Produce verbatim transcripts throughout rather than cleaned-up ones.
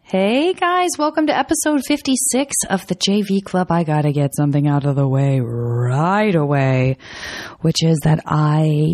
Hey guys, welcome to episode fifty-six of the J V Club. I gotta get something out of the way right away, which is that I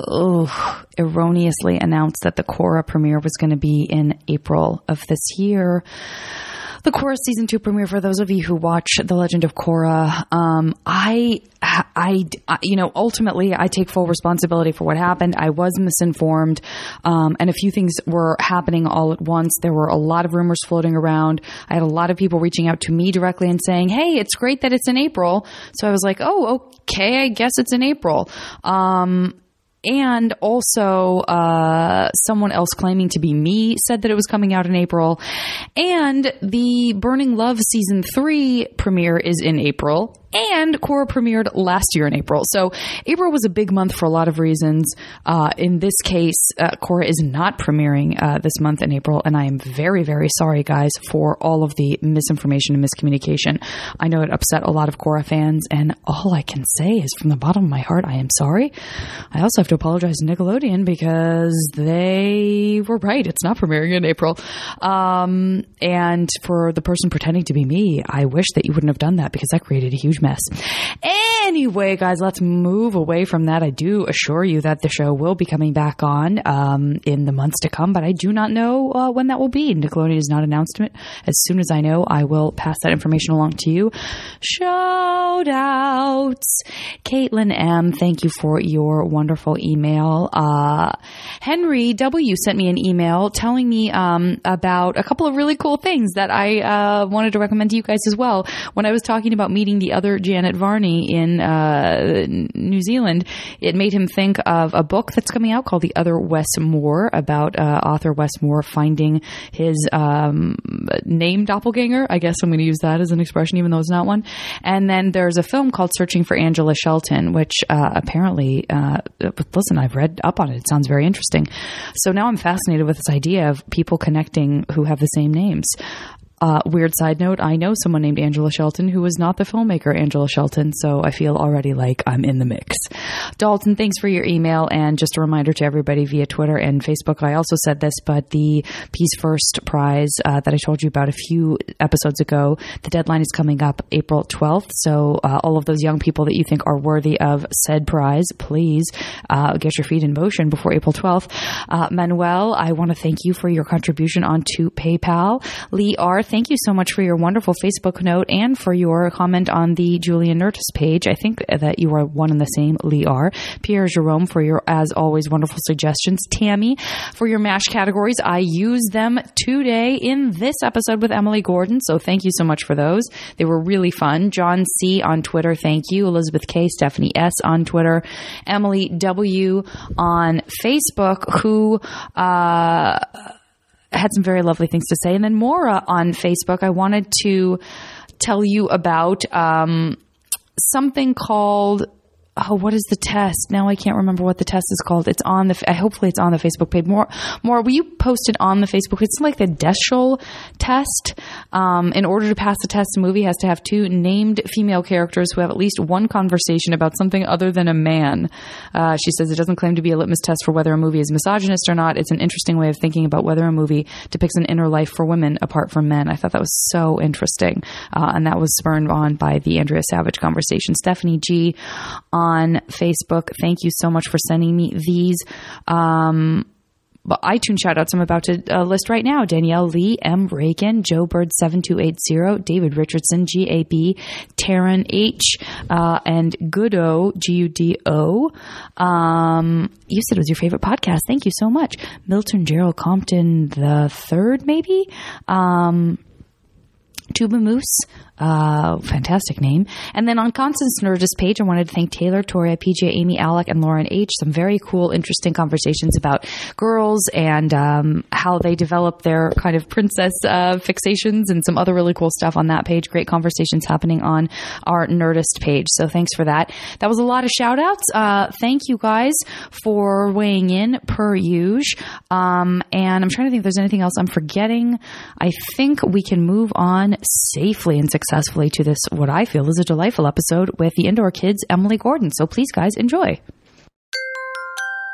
oh, erroneously announced that the Korra premiere was going to be in April of this year. The Korra season two premiere, for those of you who watch The Legend of Korra, um, I, I, I, you know, ultimately I take full responsibility for what happened. I was misinformed, um, and a few things were happening all at once. There were a lot of rumors floating around. I had a lot of people reaching out to me directly and saying, hey, it's great that it's in April. So I was like, oh, okay, I guess it's in April. Um, And also, uh, someone else claiming to be me said that it was coming out in April. And the Burning Love season three premiere is in April. And Korra premiered last year in April. So April was a big month for a lot of reasons. Uh, in this case, uh, Korra is not premiering uh, this month in April. And I am very, very sorry, guys, for all of the misinformation and miscommunication. I know it upset a lot of Korra fans. And all I can say is from the bottom of my heart, I am sorry. I also have to apologize to Nickelodeon because they were right. It's not premiering in April. Um, and for the person pretending to be me, I wish that you wouldn't have done that because that created a huge mess. Anyway, guys, let's move away from that. I do assure you that the show will be coming back on um, in the months to come, but I do not know uh, when that will be. Nickelodeon has not announced it. As soon as I know, I will pass that information along to you. Shout outs. Caitlin M., thank you for your wonderful email. Uh, Henry W. sent me an email telling me um, about a couple of really cool things that I uh, wanted to recommend to you guys as well. When I was talking about meeting the other Janet Varney in uh, New Zealand, it made him think of a book that's coming out called The Other Wes Moore, about uh, author Wes Moore finding his um, name doppelganger. I guess I'm going to use that as an expression, even though it's not one. And then there's a film called Searching for Angela Shelton, which uh, apparently, uh, listen, I've read up on it. It sounds very interesting. So now I'm fascinated with this idea of people connecting who have the same names. Uh, weird side note, I know someone named Angela Shelton who was not the filmmaker Angela Shelton, so I feel already like I'm in the mix. Dalton, thanks for your email, and just a reminder to everybody via Twitter and Facebook, I also said this, but the Peace First prize uh, that I told you about a few episodes ago, the deadline is coming up April twelfth, so uh, all of those young people that you think are worthy of said prize, please uh, get your feet in motion before April twelfth. Uh, Manuel, I want to thank you for your contribution onto PayPal. Lee R., thank you so much for your wonderful Facebook note and for your comment on the Julian Nerdist page. I think that you are one and the same, Lee R. Pierre Jerome, for your, as always, wonderful suggestions. Tammy, for your MASH categories. I used them today in this episode with Emily Gordon, so thank you so much for those. They were really fun. John C. on Twitter, thank you. Elizabeth K. Stephanie S. on Twitter. Emily W. on Facebook, who... Uh, had some very lovely things to say. And then Maura on Facebook, I wanted to tell you about um, something called... Oh, what is the test? Now I can't remember what the test is called. It's on the, I, hopefully it's on the Facebook page. More, more, will you post it on the Facebook? It's like the Deschel test. Um, in order to pass the test, a movie has to have two named female characters who have at least one conversation about something other than a man. Uh, she says it doesn't claim to be a litmus test for whether a movie is misogynist or not. It's an interesting way of thinking about whether a movie depicts an inner life for women apart from men. I thought that was so interesting. Uh, and that was spurred on by the Andrea Savage conversation. Stephanie G. on on Facebook, thank you so much for sending me these um, iTunes shout-outs I'm about to uh, list right now. Danielle Lee, M. Reagan, Joe Bird seven two eight zero, David Richardson, G A B, Taryn H., uh, and Goodo, G U D O. Um, you said it was your favorite podcast. Thank you so much. Milton Gerald Compton the third, maybe? Um, Tuba Moose. Uh, fantastic name. And then on Constance Nerdist page, I wanted to thank Taylor, Toria, P J, Amy, Alec, and Lauren H. Some very cool, interesting conversations about girls and um, how they develop their kind of princess uh, fixations and some other really cool stuff on that page. Great conversations happening on our Nerdist page. So thanks for that. That was a lot of shout outs. Uh, thank you guys for weighing in per usual. Um, and I'm trying to think if there's anything else I'm forgetting. I think we can move on safely and successfully successfully to this, what I feel is a delightful episode with the Indoor Kids, Emily Gordon. So please, guys, enjoy.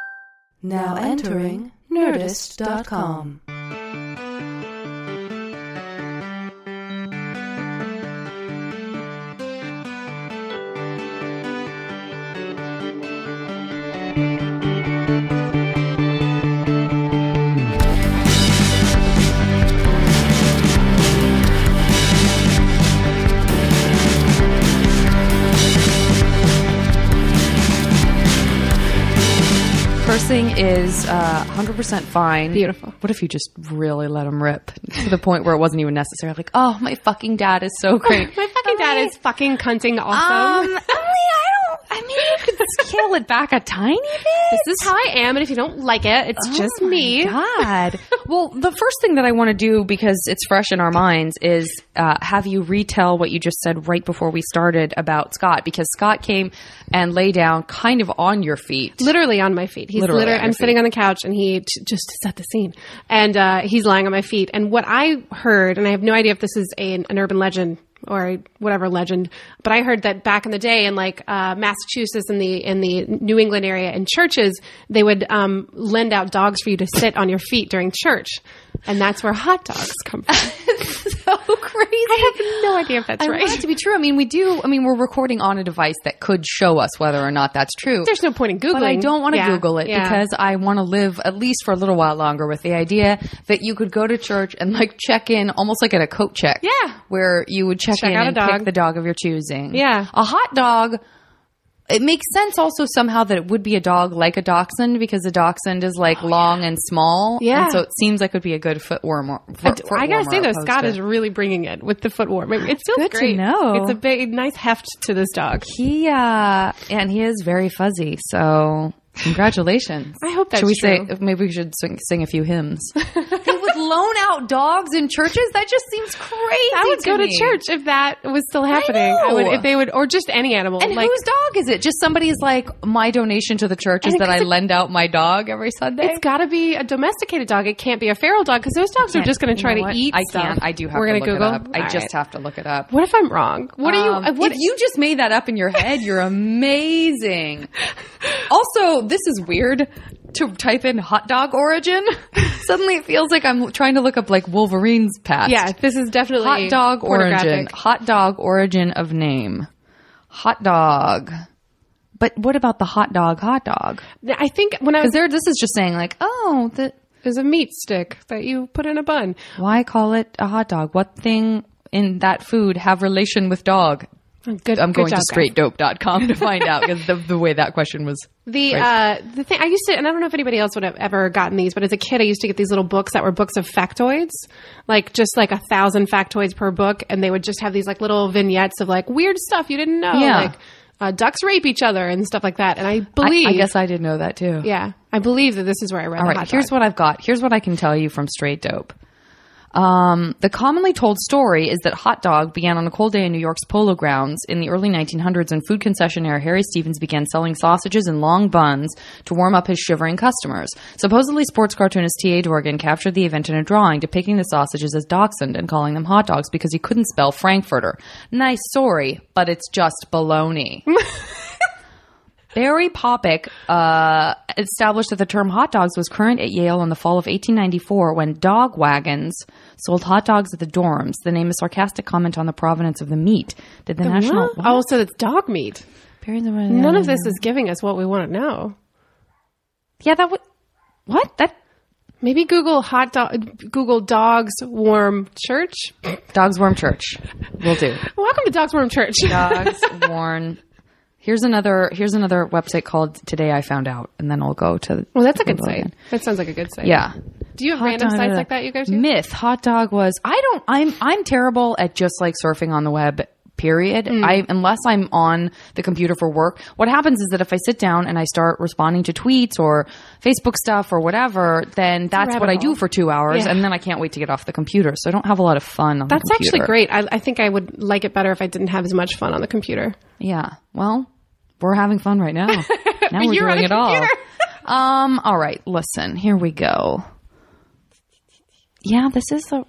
Now entering Nerdist dot com. Cursing is uh, one hundred percent fine. Beautiful. What if you just really let him rip to the point where it wasn't even necessary? Like, oh, my fucking dad is so great. My fucking dad is fucking cunting awesome. Um, Emily, I don't, I mean, you could scale it back a tiny bit. This is how I am, and if you don't like it, it's Oh just my me. God. Well, the first thing that I want to do, because it's fresh in our minds, is uh, have you retell what you just said right before we started about Scott, because Scott came and lay down kind of on your feet. Literally on my feet. He's Literally literally, on your I'm feet. sitting on the couch, and he t- just to set the scene, and uh, he's lying on my feet. And what I heard, and I have no idea if this is a, an urban legend or whatever legend, but I heard that back in the day in like uh, Massachusetts, in the in the New England area, in churches, they would um, lend out dogs for you to sit on your feet during church, and that's where hot dogs come from. So crazy. I have no idea if that's I right. want it to be true. I mean, we do. I mean, we're recording on a device that could show us whether or not that's true. There's no point in Googling. But I don't want to Yeah, Google it yeah. because I want to live at least for a little while longer with the idea that you could go to church and like check in almost like at a coat check. Yeah. Where you would check, Check in out a and dog. pick the dog of your choosing. Yeah. A hot dog. It makes sense also somehow that it would be a dog like a dachshund because a dachshund is like long and small. Yeah. And so it seems like it would be a good foot warmer. Foot, foot I gotta warmer say though, opposed Scott to- is really bringing it with the foot warm. It feels Good to great. know. It's a big, nice heft to this dog. He, uh, and he is very fuzzy. So congratulations. I hope that's Should we true. say, maybe we should sing, sing a few hymns. They would loan out dogs in churches? That just seems crazy. I would to go me. to church if that was still happening. I, know. would, if they would, or just any animal. And like, whose dog is it? Just somebody's like, my donation to the church is And that I it's- lend out my dog every Sunday. it's got to be a domesticated dog. It can't be a feral dog because those dogs are just going to try You know to what? eat I stuff. can't. I do have We're to gonna look Google. it up. I All just right. have to look it up. What if I'm wrong? What are Um, you? What if you just made that up in your head, you're amazing. Also, this is weird to type in hot dog origin. Suddenly it feels like I'm trying to look up like Wolverine's past. Yeah, this is definitely Hot dog origin. pornographic. Hot dog origin of name. Hot dog. But what about the hot dog hot dog? I think when I Because was there, this is just saying like, oh, the, there's a meat stick that you put in a bun. why call it a hot dog? What thing in that food have relation with dog? Good. I'm good going job, to guys. straight dope dot com to find out because the, the way that question was. The Right. uh, the thing I used to, and I don't know if anybody else would have ever gotten these, but as a kid, I used to get these little books that were books of factoids, like just like a thousand factoids per book, and they would just have these like little vignettes of like weird stuff you didn't know, Yeah. like uh, ducks rape each other and stuff like that. And I I, believe, I guess I did know that too. yeah, I believe that this is where I read. All the right, hot here's dog. what I've got. Here's what I can tell you from Straight Dope. Um, the commonly told story is that hot dog began on a cold day in New York's Polo Grounds in the early nineteen hundreds when food concessionaire Harry Stevens began selling sausages in long buns to warm up his shivering customers. Supposedly, sports cartoonist T A. Dorgan captured the event in a drawing depicting the sausages as dachshund and calling them hot dogs because he couldn't spell Frankfurter. Nice story, but it's just baloney. Barry Popick uh, established that the term hot dogs was current at Yale in the fall of eighteen ninety-four when dog wagons sold hot dogs at the dorms. The name is sarcastic comment on the provenance of the meat. Did the, national... What? Oh, so it's dog meat. Barry- None of this is giving us what we want to know. Yeah, that would... What? That... Maybe Google hot dog. Google dogs warm church. Dogs Warm Church. Will do. Welcome to Dogs Warm Church. Dogs Warm... Here's another Here's another website called Today I Found Out, and then I'll go to... Well, that's a good Google site. again. That sounds like a good site. Yeah. Do you have Hot random dog- sites like that you go to? Myth. Hot dog was. I don't. I'm. I'm terrible at just like surfing on the web. Period. Mm. I unless I'm on the computer for work. What happens is that if I sit down and I start responding to tweets or Facebook stuff or whatever, then that's rabbit what I do hole. for two hours, Yeah. and then I can't wait to get off the computer. So I don't have a lot of fun on That's the computer. actually great. I, I think I would like it better if I didn't have as much fun on the computer. Yeah. Well, we're having fun right now. Now we're you're on doing a it all. computer. Um. All right. Listen. Here we go. Yeah. This is the.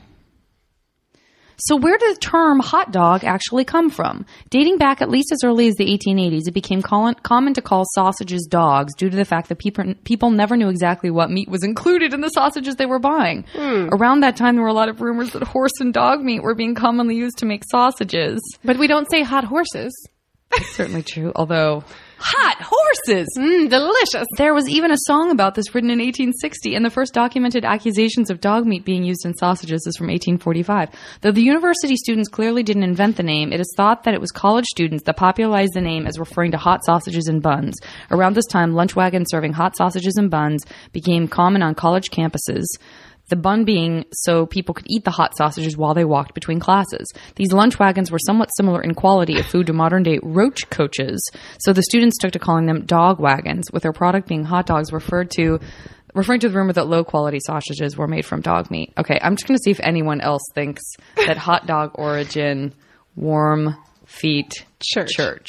So where did the term hot dog actually come from? Dating back at least as early as the eighteen eighties, it became common common to call sausages dogs due to the fact that people people never knew exactly what meat was included in the sausages they were buying. Hmm. Around that time, there were a lot of rumors that horse and dog meat were being commonly used to make sausages. But we don't say hot horses. That's certainly true, although Hot horses. Mm, delicious. There was even a song about this written in eighteen sixty, and the first documented accusations of dog meat being used in sausages is from eighteen forty-five. Though the university students clearly didn't invent the name, it is thought that it was college students that popularized the name as referring to hot sausages and buns. Around this time, lunch wagons serving hot sausages and buns became common on college campuses. The bun being so people could eat the hot sausages while they walked between classes. These lunch wagons were somewhat similar in quality of food to modern-day roach coaches, so the students took to calling them dog wagons, with their product being hot dogs referred to, referring to the rumor that low-quality sausages were made from dog meat. Okay, I'm just going to see if anyone else thinks that hot dog origin, warm feet, Church. church.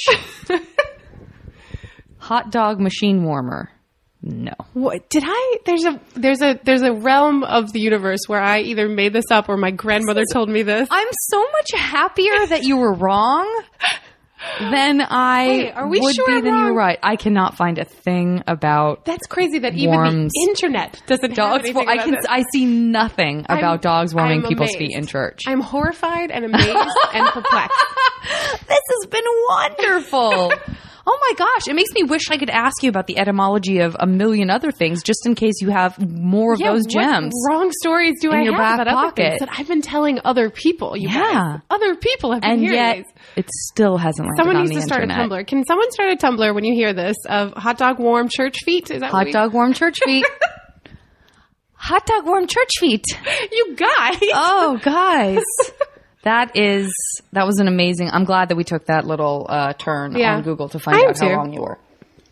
Hot dog machine warmer. No. What did I? There's a there's a there's a realm of the universe where I either made this up or my grandmother told me this. I'm so much happier that you were wrong than I Wait, are we would sure be than wrong? you were right. I cannot find a thing about That's crazy that even Worms. the internet doesn't have dogs. anything I about can. this. I see nothing about I'm- dogs warming I'm people's amazed. feet in church. I'm horrified and amazed and perplexed. This has been wonderful. Oh my gosh, it makes me wish I could ask you about the etymology of a million other things just in case you have more of Yeah, those what gems. wrong stories do in I your have back about other pocket? things that I've been telling other people? You Yeah. guys. Other people have been And hearing yet, these. it still hasn't landed Someone on needs the to start internet. a Tumblr. Can someone start a Tumblr when you hear this of hot dog warm church feet? Is that what Hot we- dog warm church feet. Hot dog warm church feet. You guys. Oh, guys. That is, that was an amazing, I'm glad that we took that little uh, turn Yeah. on Google to find I am out how too. long you were.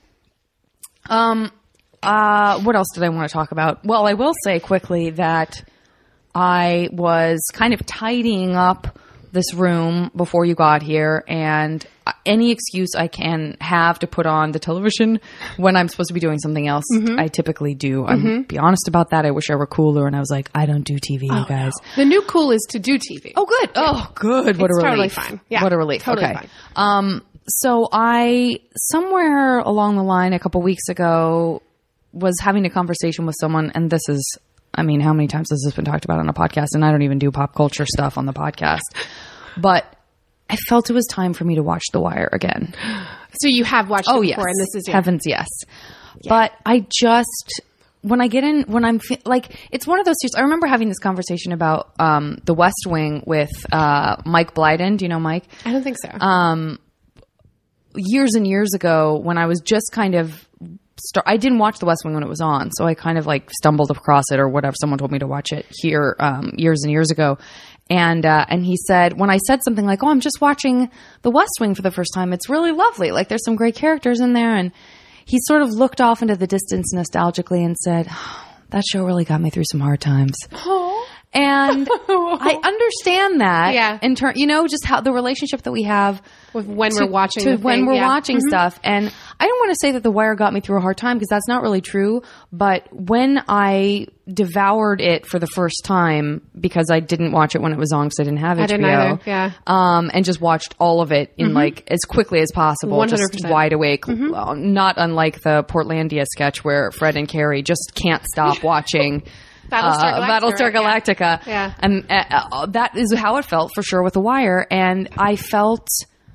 Um, uh, what else did I want to talk about? Well, I will say quickly that I was kind of tidying up this room before you got here, and any excuse I can have to put on the television when I'm supposed to be doing something else, Mm-hmm. I typically do. I'm be honest about that. I wish I were cooler, and I was like, I don't do T V, you guys. The new cool is to do T V. Oh, good. Oh, good. What It's a totally relief. fine. Yeah, What a relief. totally okay. fine. Um, so I, somewhere along the line a couple weeks ago, was having a conversation with someone, and this is, I mean, how many times has this been talked about on a podcast? And I don't even do pop culture stuff on the podcast. But I felt it was time for me to watch The Wire again. So you have watched Oh, it yes. before, and this is your Heavens, yes. But I just, when I get in, when I'm, fe- like, it's one of those series. I remember having this conversation about um, The West Wing with uh, Mike Blyden. Do you know Mike? I don't think so. Um, years and years ago when I was just kind of start, I didn't watch The West Wing when it was on, so I kind of like stumbled across it or whatever. Someone told me to watch it here um, years and years ago. And uh, and he said, when I said something like, oh, I'm just watching The West Wing for the first time, it's really lovely. Like, there's some great characters in there. And he sort of looked off into the distance nostalgically and said, oh, that show really got me through some hard times. oh. And I understand that. Yeah. In turn, you know, just how the relationship that we have With when to- we're watching to the when thing, we're yeah. watching Mhm. stuff. And I don't want to say that The Wire got me through a hard time because that's not really true. But when I devoured it for the first time, because I didn't watch it when it was on because I didn't have I H B O, didn't either, yeah. um, and just watched all of it in like as quickly as possible, one hundred just percent. wide awake. Uh, Not unlike the Portlandia sketch where Fred and Carrie just can't stop watching. Battlestar Uh, Galactica, Battlestar right? Galactica. Yeah. And uh, uh, that is how it felt for sure with The Wire. And I felt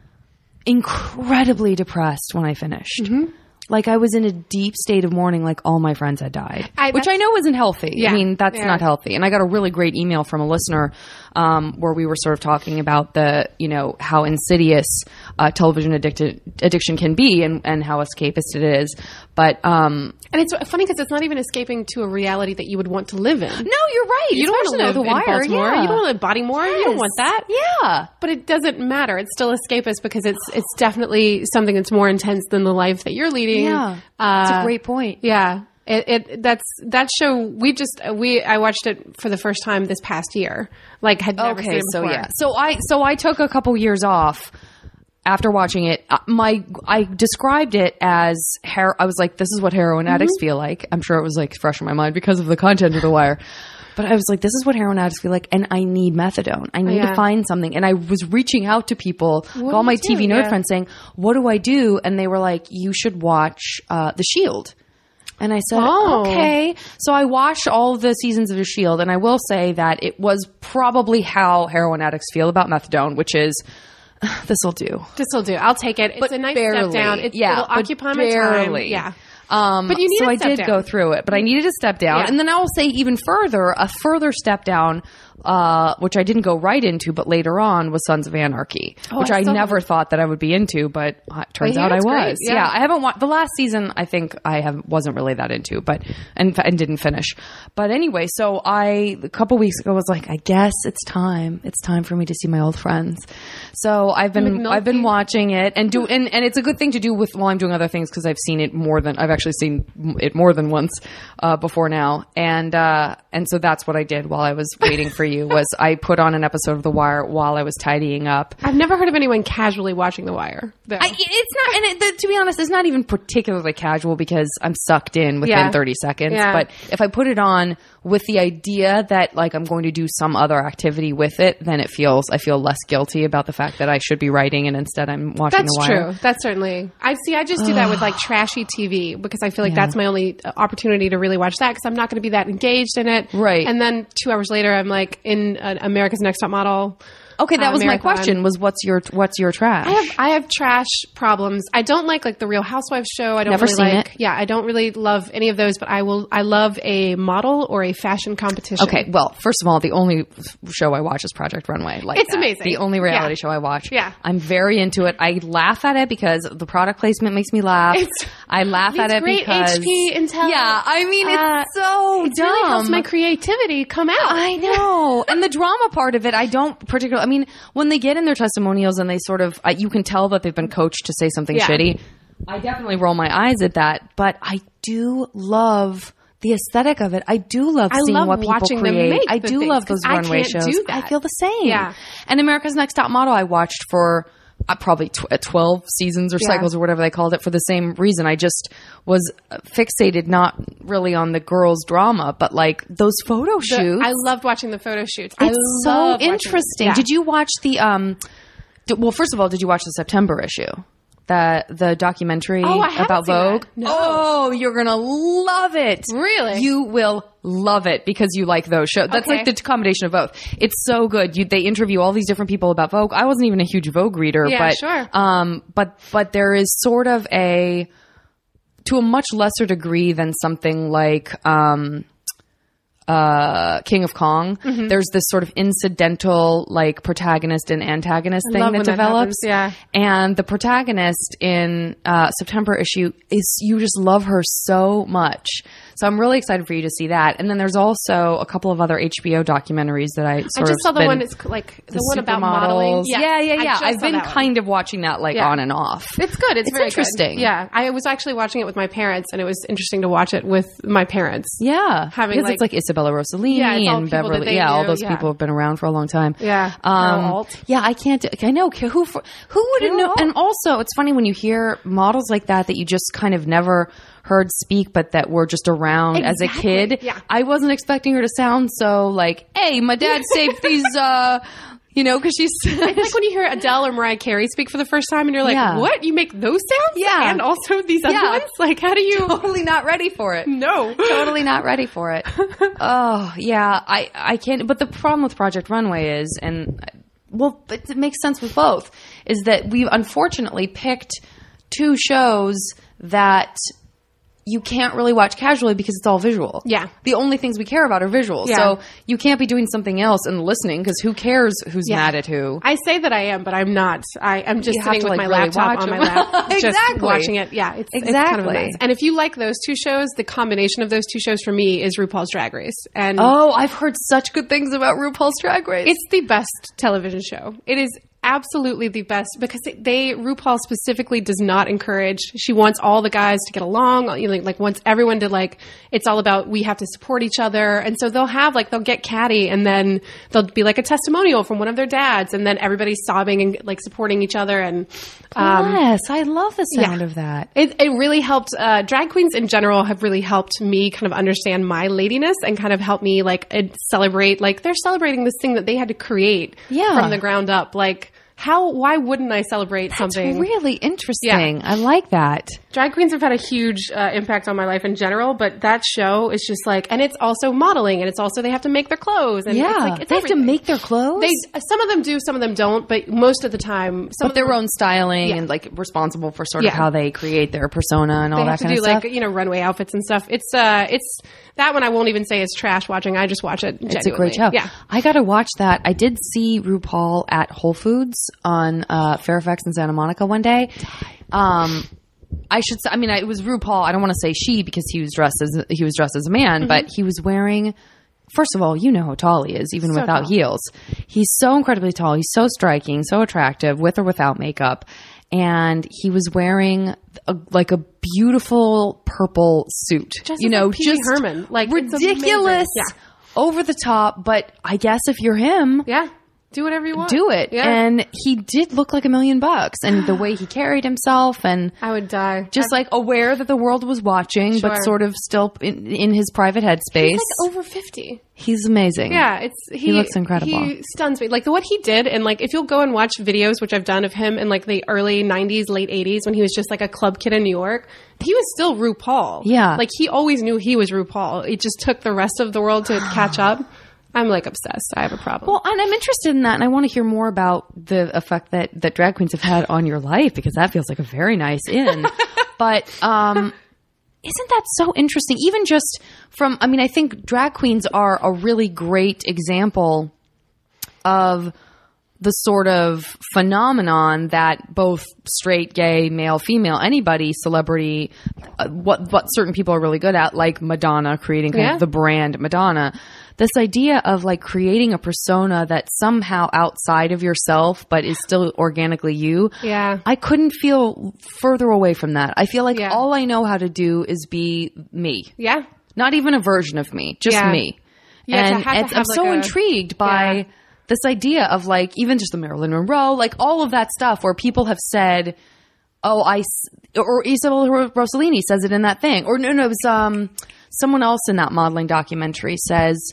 incredibly depressed when I finished. Mm-hmm. Like I was in a deep state of mourning, like all my friends had died, I- which I know isn't healthy. Yeah. I mean, that's Yeah. not healthy. And I got a really great email from a listener um, where we were sort of talking about the, you know, how insidious uh, television addicted, addiction can be and, and how escapist it is. But um, And it's funny because it's not even escaping to a reality that you would want to live in. no, you're right. You don't want to Especially live with The in Wire. Baltimore. Yeah. You don't want to live in Bodymore. You don't Yes. want that. Yeah. But it doesn't matter. It's still escapist because it's it's definitely something that's more intense than the life that you're leading. Yeah. Uh, It's a great point. Yeah. It, it that's that show we just we I watched it for the first time this past year. Like had never seen Okay, it so before. yeah. So I so I took a couple years off after watching it. Uh, My I described it as her I was like, this is what heroin addicts feel like. I'm sure it was like fresh in my mind because of the content of The Wire. But I was like, this is what heroin addicts feel like, and I need methadone. I need Yeah. to find something. And I was reaching out to people, What all do my you T V do? nerd Yeah. friends, saying, what do I do? And they were like, you should watch uh, The Shield. And I said, Oh. okay. So I watched all of the seasons of The Shield, and I will say that it was probably how heroin addicts feel about methadone, which is this will do. This will do. I'll take it. It's But a nice barely. step down. It's, Yeah, it'll but occupy my time. barely. Yeah. Um, But you need so a I step did down. go through it, but I needed a step down. Yeah. And then I will say even further, a further step down, uh, which I didn't go right into, but later on was Sons of Anarchy, Oh, which I I still never haven't- thought that I would be into, but uh, it turns I hear out I it's was. great, yeah. yeah. I haven't watched the last season. I think I have wasn't really that into, but and and didn't finish. But anyway, so I a couple weeks ago was like, I guess it's time. It's time for me to see my old friends. So I've been McNulty? I've been watching it and do and, and it's a good thing to do with while I'm doing other things because I've seen it more than I've actually seen it more than once uh, before now. And uh, and so that's what I did while I was waiting for you was I put on an episode of The Wire while I was tidying up. I've never heard of anyone casually watching The Wire. though. I, it's not, and it, the, to be honest, it's not even particularly casual because I'm sucked in within Yeah. thirty seconds. Yeah. But if I put it on with the idea that like I'm going to do some other activity with it, then it feels I feel less guilty about the fact that I should be writing and instead I'm watching That's The Wire. true. That's certainly. I see. I just do that with like trashy T V because I feel like that's my only uh, opportunity to really watch that because I'm not going to be that engaged in it. Right. And then two hours later, I'm like in uh, America's Next Top Model. Okay, that uh, was my marathon. question. Was what's your what's your trash? I have I have trash problems. I don't like like the Real Housewives show. I don't Never really seen like. it. Yeah, I don't really love any of those. But I will. I love a model or a fashion competition. Okay, well, first of all, the only show I watch is Project Runway. Like It's that. amazing. The only reality Yeah. show I watch. Yeah. I'm very into it. I laugh at it because the product placement makes me laugh. It's- I laugh It's at it great because H P Intel. Yeah, I mean it's Uh, so It dumb. really helps my creativity come out. I know. And the drama part of it, I don't particularly, I mean, when they get in their testimonials and they sort of, uh, you can tell that they've been coached to say something Yeah. shitty. I definitely roll my eyes at that, but I do love the aesthetic of it. I do love I seeing love what people watching them create. make I the do things, love those 'cause I runway can't shows. do I that. feel the same. Yeah. And America's Next Top Model, I watched for uh, probably tw- uh, twelve seasons or Yeah. cycles or whatever they called it for the same reason. I just was fixated not really on the girls' drama, but like those photo The- shoots. I loved watching the photo shoots. I It's so love watching them. interesting. Yeah. Did you watch the um? d- well, first of all, did you watch the September issue? The the documentary Oh, I haven't about seen that. Vogue. No. Oh, you're gonna love it. Really? You will love it because you like those shows. That's Okay. like the combination of both. It's so good. You they interview all these different people about Vogue. I wasn't even a huge Vogue reader, Yeah, but sure. um, but but there is sort of a to a much lesser degree than something like um. Uh, King of Kong. Mm-hmm. There's this sort of incidental, like protagonist and antagonist I thing love that when that develops. happens, yeah. And the protagonist in uh, September issue is you just love her so much. So I'm really excited for you to see that. And then there's also a couple of other H B O documentaries that I sort I just of saw the been- one. It's like the, the one about modeling. supermodels. Yeah, yeah, I yeah. just I've saw been that one. kind of watching that like Yeah. on and off. It's good. It's, It's very interesting. Good. Yeah, I was actually watching it with my parents, and it was interesting to watch it with my parents. Yeah, Having, because like- it's like Isabella Rossellini Yeah, it's all and people that Beverly. they Yeah, all knew, those yeah. people have been around for a long time. Yeah, um, Carol Alt. yeah. I can't. Do, I know who. For, who would have Carol known? Alt. And also, it's funny when you hear models like that that you just kind of never heard speak, but that were just around as a Exactly. kid. Yeah. I wasn't expecting her to sound so like, "Hey, my dad saved these." uh You know, because she's It's like when you hear Adele or Mariah Carey speak for the first time, and you're like, Yeah. "What? You make those sounds? Yeah. and also these other Yeah. ones? Like, how do you?" totally not ready for it. No, totally not ready for it. Oh, yeah. I, I can't. But the problem with Project Runway is, and well, it, it makes sense with both, is that we've unfortunately picked two shows that you can't really watch casually because it's all visual. Yeah. The only things we care about are visuals. Yeah. So you can't be doing something else and listening because who cares who's Yeah. mad at who? I say that I am, but I'm not. I, I'm just You have sitting to, with like, my really laptop watch on my them. lap, just Exactly. watching it. Yeah, it's it's kind of a Exactly. mess. And if you like those two shows, the combination of those two shows for me is RuPaul's Drag Race. And Oh, I've heard such good things about RuPaul's Drag Race. it's the best television show. It is absolutely the best because it, they RuPaul specifically does not encourage. She wants all the guys to get along. You know, like, like wants everyone to like. It's all about we have to support each other, and so they'll have like they'll get catty, and then there'll be like a testimonial from one of their dads, and then everybody's sobbing and like supporting each other. And um, yes, I love the sound yeah. of that. It, it really helped. Uh, drag queens in general have really helped me kind of understand my ladiness and kind of help me like uh, celebrate. Like they're celebrating this thing that they had to create Yeah. from the ground up. Like how, why wouldn't I celebrate That's something? really interesting. Yeah. I like that. Drag queens have had a huge uh, impact on my life in general, but that show is just like, and it's also modeling, and it's also they have to make their clothes. And yeah, it's like, it's they everything. have to make their clothes? They Some of them do, some of them don't, but most of the time... Some but of their them, own styling yeah. and like responsible for sort yeah. of how they create their persona and all they that have to kind do of stuff. like, you know, runway outfits and stuff. It's, uh, it's, that one I won't even say is trash watching. I just watch it genuinely. It's a great show. Yeah. I got to watch that. I did see RuPaul at Whole Foods on uh, Fairfax and Santa Monica one day. Um, I should say, I mean, I, it was RuPaul. I don't want to say she because he was dressed as he was dressed as a man, mm-hmm. but he was wearing. First of all, you know how tall he is, even so without tall. heels. He's so incredibly tall. He's so striking, so attractive, with or without makeup. And he was wearing a, like a beautiful purple suit. Just you know, like Pee Wee just Herman, like ridiculous, yeah. over the top. But I guess if you're him, yeah. Do whatever you want. Do it. Yeah. And he did look like a million bucks. And the way he carried himself and... I would die. Just I'd, like aware that the world was watching, sure. but sort of still in, in his private headspace. He's like over fifty. He's amazing. Yeah. it's He, he looks incredible. He stuns me. Like the, what he did, and like if you'll go and watch videos, which I've done of him in like the early nineties, late eighties, when he was just like a club kid in New York, he was still RuPaul. Yeah. Like he always knew he was RuPaul. It just took the rest of the world to catch up. I'm like obsessed. I have a problem. Well, and I'm interested in that, and I want to hear more about the effect that, that drag queens have had on your life, because that feels like a very nice in. But um, isn't that so interesting? Even just from, I mean, I think drag queens are a really great example of the sort of phenomenon that both straight, gay, male, female, anybody, celebrity, uh, what what certain people are really good at, like Madonna, creating kind yeah. of the brand Madonna. This idea of like creating a persona that's somehow outside of yourself, but is still organically you. Yeah. I couldn't feel further away from that. I feel like yeah. all I know how to do is be me. Yeah. Not even a version of me, just yeah. me. Yeah, and to have it's, to I'm have so like a, intrigued by yeah. this idea of like, even just the Marilyn Monroe, like all of that stuff where people have said, oh, I, or Isabel Rossellini says it in that thing. Or no, no, it was um, someone else in that modeling documentary says,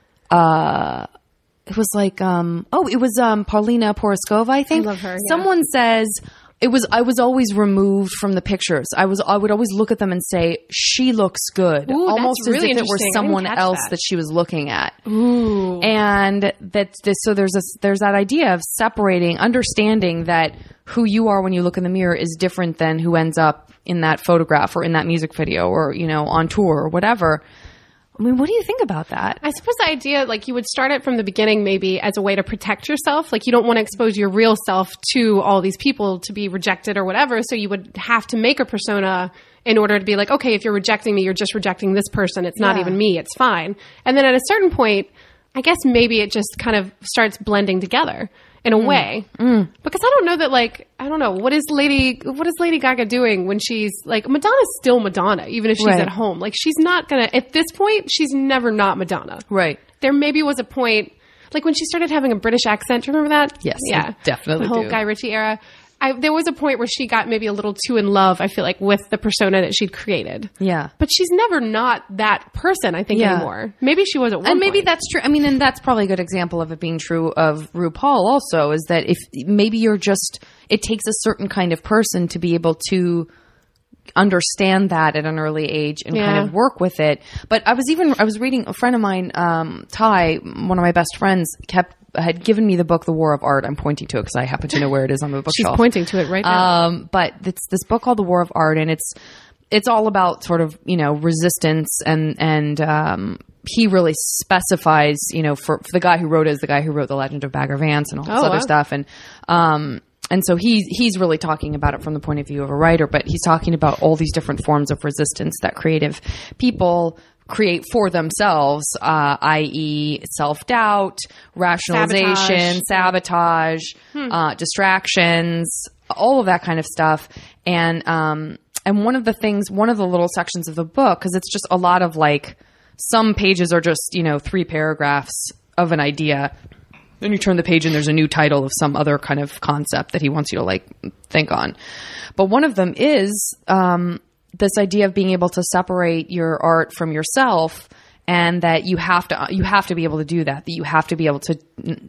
uh, it was like, um, oh, it was um, Paulina Poroskova, I think. I love her. Yeah. Someone says, it was, I was always removed from the pictures. I was, I would always look at them and say, she looks good. Ooh, almost that's really as if it were interesting. I didn't someone catch else that. that she was looking at. Ooh. And that, this, so there's a, there's that idea of separating, understanding that who you are when you look in the mirror is different than who ends up in that photograph or in that music video or, you know, on tour or whatever. I mean, what do you think about that? I suppose the idea, like, you would start it from the beginning maybe as a way to protect yourself. Like, you don't want to expose your real self to all these people to be rejected or whatever. So you would have to make a persona in order to be like, okay, if you're rejecting me, you're just rejecting this person. It's not Yeah. even me. It's fine. And then at a certain point, I guess maybe it just kind of starts blending together in a mm. way. Mm. Because I don't know that, like, I don't know, what is Lady, what is Lady Gaga doing when she's, like, Madonna's still Madonna, even if she's Right. at home. Like, she's not gonna, at this point, she's never not Madonna. Right. There maybe was a point, like when she started having a British accent. Do you remember that? Yes, yeah, I definitely the whole do. Guy Ritchie era. I, there was a point where she got maybe a little too in love, I feel like, with the persona that she'd created. Yeah. But she's never not that person, I think, Yeah. anymore. Maybe she was at one And maybe point. that's true. I mean, and that's probably a good example of it being true of RuPaul also, is that if maybe you're just, it takes a certain kind of person to be able to understand that at an early age and Yeah. kind of work with it. But I was even, I was reading, a friend of mine, um, Ty, one of my best friends, kept, had given me the book, The War of Art. I'm pointing to it because I happen to know where it is on the bookshelf. She's pointing to it right now. Um, but it's this book called The War of Art, and it's it's all about sort of, you know, resistance, and and um, he really specifies, you know, for, for the guy who wrote it is the guy who wrote The Legend of Bagger Vance and all this Oh, other wow. stuff, and um, and so he's he's really talking about it from the point of view of a writer, but he's talking about all these different forms of resistance that creative people create for themselves, uh, that is self-doubt, rationalization, sabotage, sabotage Hmm. uh, distractions, all of that kind of stuff. And, um, and one of the things, one of the little sections of the book, cause it's just a lot of like, some pages are just, you know, three paragraphs of an idea. Then you turn the page and there's a new title of some other kind of concept that he wants you to like think on. But one of them is, um, this idea of being able to separate your art from yourself, and that you have to, you have to be able to do that, that you have to be able to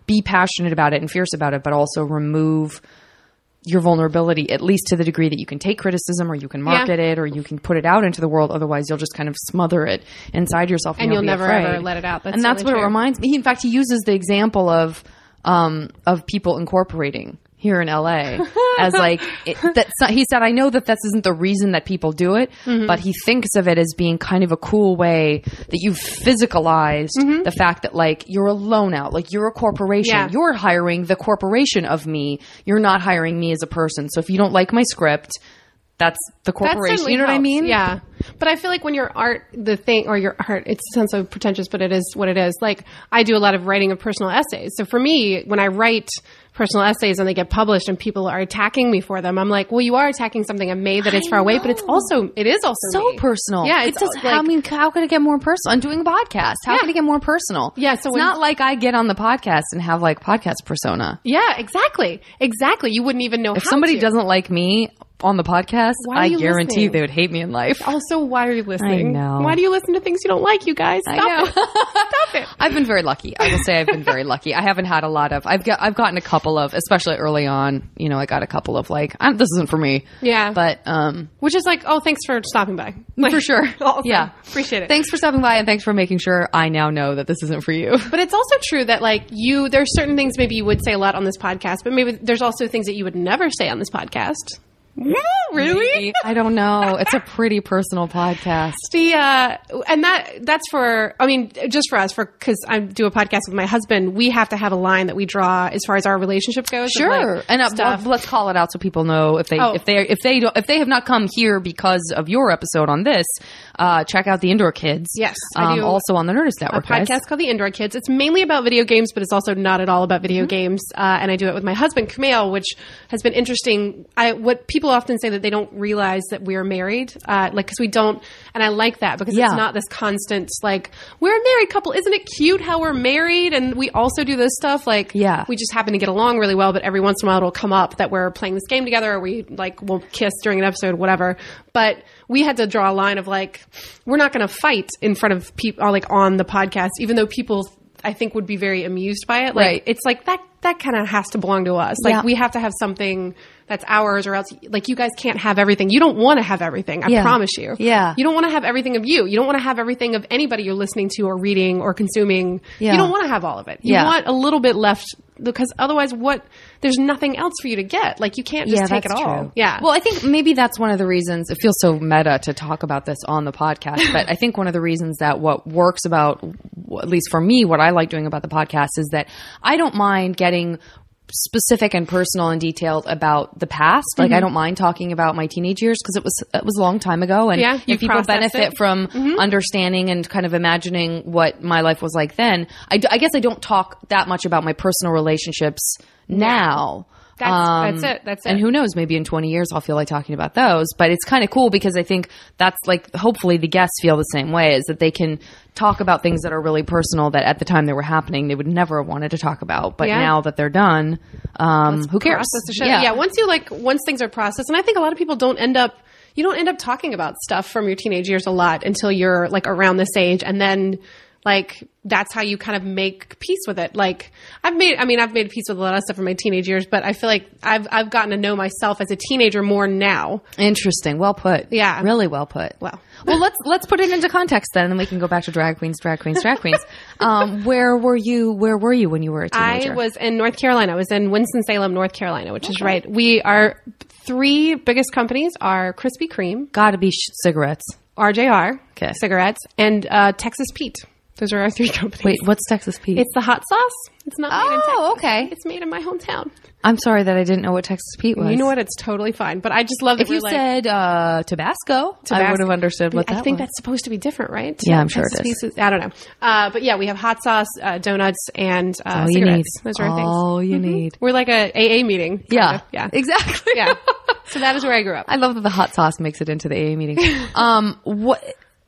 be passionate about it and fierce about it, but also remove your vulnerability, at least to the degree that you can take criticism or you can market yeah. it or you can put it out into the world. Otherwise, you'll just kind of smother it inside yourself. And, and you'll, you'll never afraid. ever let it out. That's and that's totally what true. it reminds me. He, in fact, he uses the example of um, of People Incorporating here in L A as like, it, that, he said, I know that this isn't the reason that people do it, mm-hmm. but he thinks of it as being kind of a cool way that you've physicalized mm-hmm. the fact that like you're a loan out, like you're a corporation, yeah. you're hiring the corporation of me, you're not hiring me as a person. So if you don't like my script, that's the corporation. You know helps. what I mean? Yeah. But I feel like when your art, the thing, or your art, it sounds so pretentious, but it is what it is. Like I do a lot of writing of personal essays. So for me, when I write personal essays and they get published and people are attacking me for them, I'm like, well, you are attacking something I made that is far away, but it's also, it is also so me. personal. Yeah. It's just, like, I mean, how can it get more personal? I'm doing a podcast. How yeah. can it get more personal? Yeah. So it's not like I get on the podcast and have like podcast persona. Yeah, exactly. Exactly. You wouldn't even know if how somebody to. doesn't like me on the podcast, I guarantee listening? they would hate me in life. Also, why are you listening? I know. Why do you listen to things you don't like, you guys? Stop I know. it. Stop it. I've been very lucky. I will say I've been very lucky. I haven't had a lot of, I've got, I've gotten a couple of, especially early on, you know, I got a couple of like, I'm, this isn't for me. Yeah. But, um, which is like, oh, thanks for stopping by. Like, for sure. Awesome. Yeah. Appreciate it. Thanks for stopping by and thanks for making sure I now know that this isn't for you. But it's also true that like you, there's certain things maybe you would say a lot on this podcast, but maybe there's also things that you would never say on this podcast. No, really? Maybe. I don't know. It's a pretty personal podcast. The uh, and that that's for. I mean, just for us, for because I do a podcast with my husband. We have to have a line that we draw as far as our relationship goes. Sure, like, and uh, well, let's call it out so people know if they oh. if they if they don't if they have not come here because of your episode on this. Uh, check out the Indoor Kids. Yes, um, I do also on the Nerdist Network. A podcast guys. called The Indoor Kids. It's mainly about video games, but it's also not at all about video mm-hmm. games. Uh, and I do it with my husband, Kumail, which has been interesting. I what people often say that they don't realize that we're married, uh, like because we don't, and I like that because yeah. it's not this constant like we're a married couple. Isn't it cute how we're married and we also do this stuff? Like, yeah, we just happen to get along really well, but every once in a while it'll come up that we're playing this game together, or we like will kiss during an episode, whatever. But we had to draw a line of like, we're not going to fight in front of people, like on the podcast, even though people I think would be very amused by it. Like, right. It's like that, that kind of has to belong to us. Like yeah. we have to have something that's ours, or else like you guys can't have everything. You don't want to have everything. I yeah. promise you. Yeah. You don't want to have everything of you. You don't want to have everything of anybody you're listening to or reading or consuming. Yeah. You don't want to have all of it. You yeah. want a little bit left, because otherwise what, there's nothing else for you to get. Like you can't just yeah, take it that's all. True. Yeah. Well, I think maybe that's one of the reasons it feels so meta to talk about this on the podcast. But I think one of the reasons that what works about, at least for me, what I like doing about the podcast is that I don't mind getting specific and personal and detailed about the past. Like mm-hmm. I don't mind talking about my teenage years because it was it was a long time ago, and yeah, if people benefit it. from mm-hmm. understanding and kind of imagining what my life was like then, I, d- I guess I don't talk that much about my personal relationships now. That's, um, that's it. That's it. And who knows, maybe in twenty years I'll feel like talking about those. But it's kind of cool because I think that's like, hopefully the guests feel the same way, is that they can talk about things that are really personal that at the time they were happening they would never have wanted to talk about. But yeah. now that they're done, um, who cares? Yeah. yeah. Once you like, once things are processed, and I think a lot of people don't end up, you don't end up talking about stuff from your teenage years a lot until you're like around this age, and then like that's how you kind of make peace with it. Like I've made, I mean, I've made peace with a lot of stuff from my teenage years, but I feel like I've, I've gotten to know myself as a teenager more now. Interesting. Well put. Yeah. Really well put. Well, well, let's, let's put it into context then, and then we can go back to drag queens, drag queens, drag queens. Um, where were you, where were you when you were a teenager? I was in North Carolina. I was in Winston-Salem, North Carolina, which okay. is right. We are three biggest companies are Krispy Kreme. Gotta be sh- cigarettes. R J R. Okay. Cigarettes. And, uh, Texas Pete. Those are our three companies. Wait, what's Texas Pete? It's the hot sauce. It's not made oh, in Texas. Oh, okay. It's made in my hometown. I'm sorry that I didn't know what Texas Pete was. You know what? It's totally fine. But I just love that if you like, said uh, Tabasco, Tabasco, I would have understood what I that was. I think that's supposed to be different, right? Yeah, I'm sure Texas it is. Pieces, I don't know. Uh, but yeah, we have hot sauce, uh, donuts, and uh, all cigarettes. You need. Those are our things. All you mm-hmm. need. We're like a A A meeting. Yeah. Of. Yeah. Exactly. Yeah. So that is where I grew up. I love that the hot sauce makes it into the A A meeting. um, what...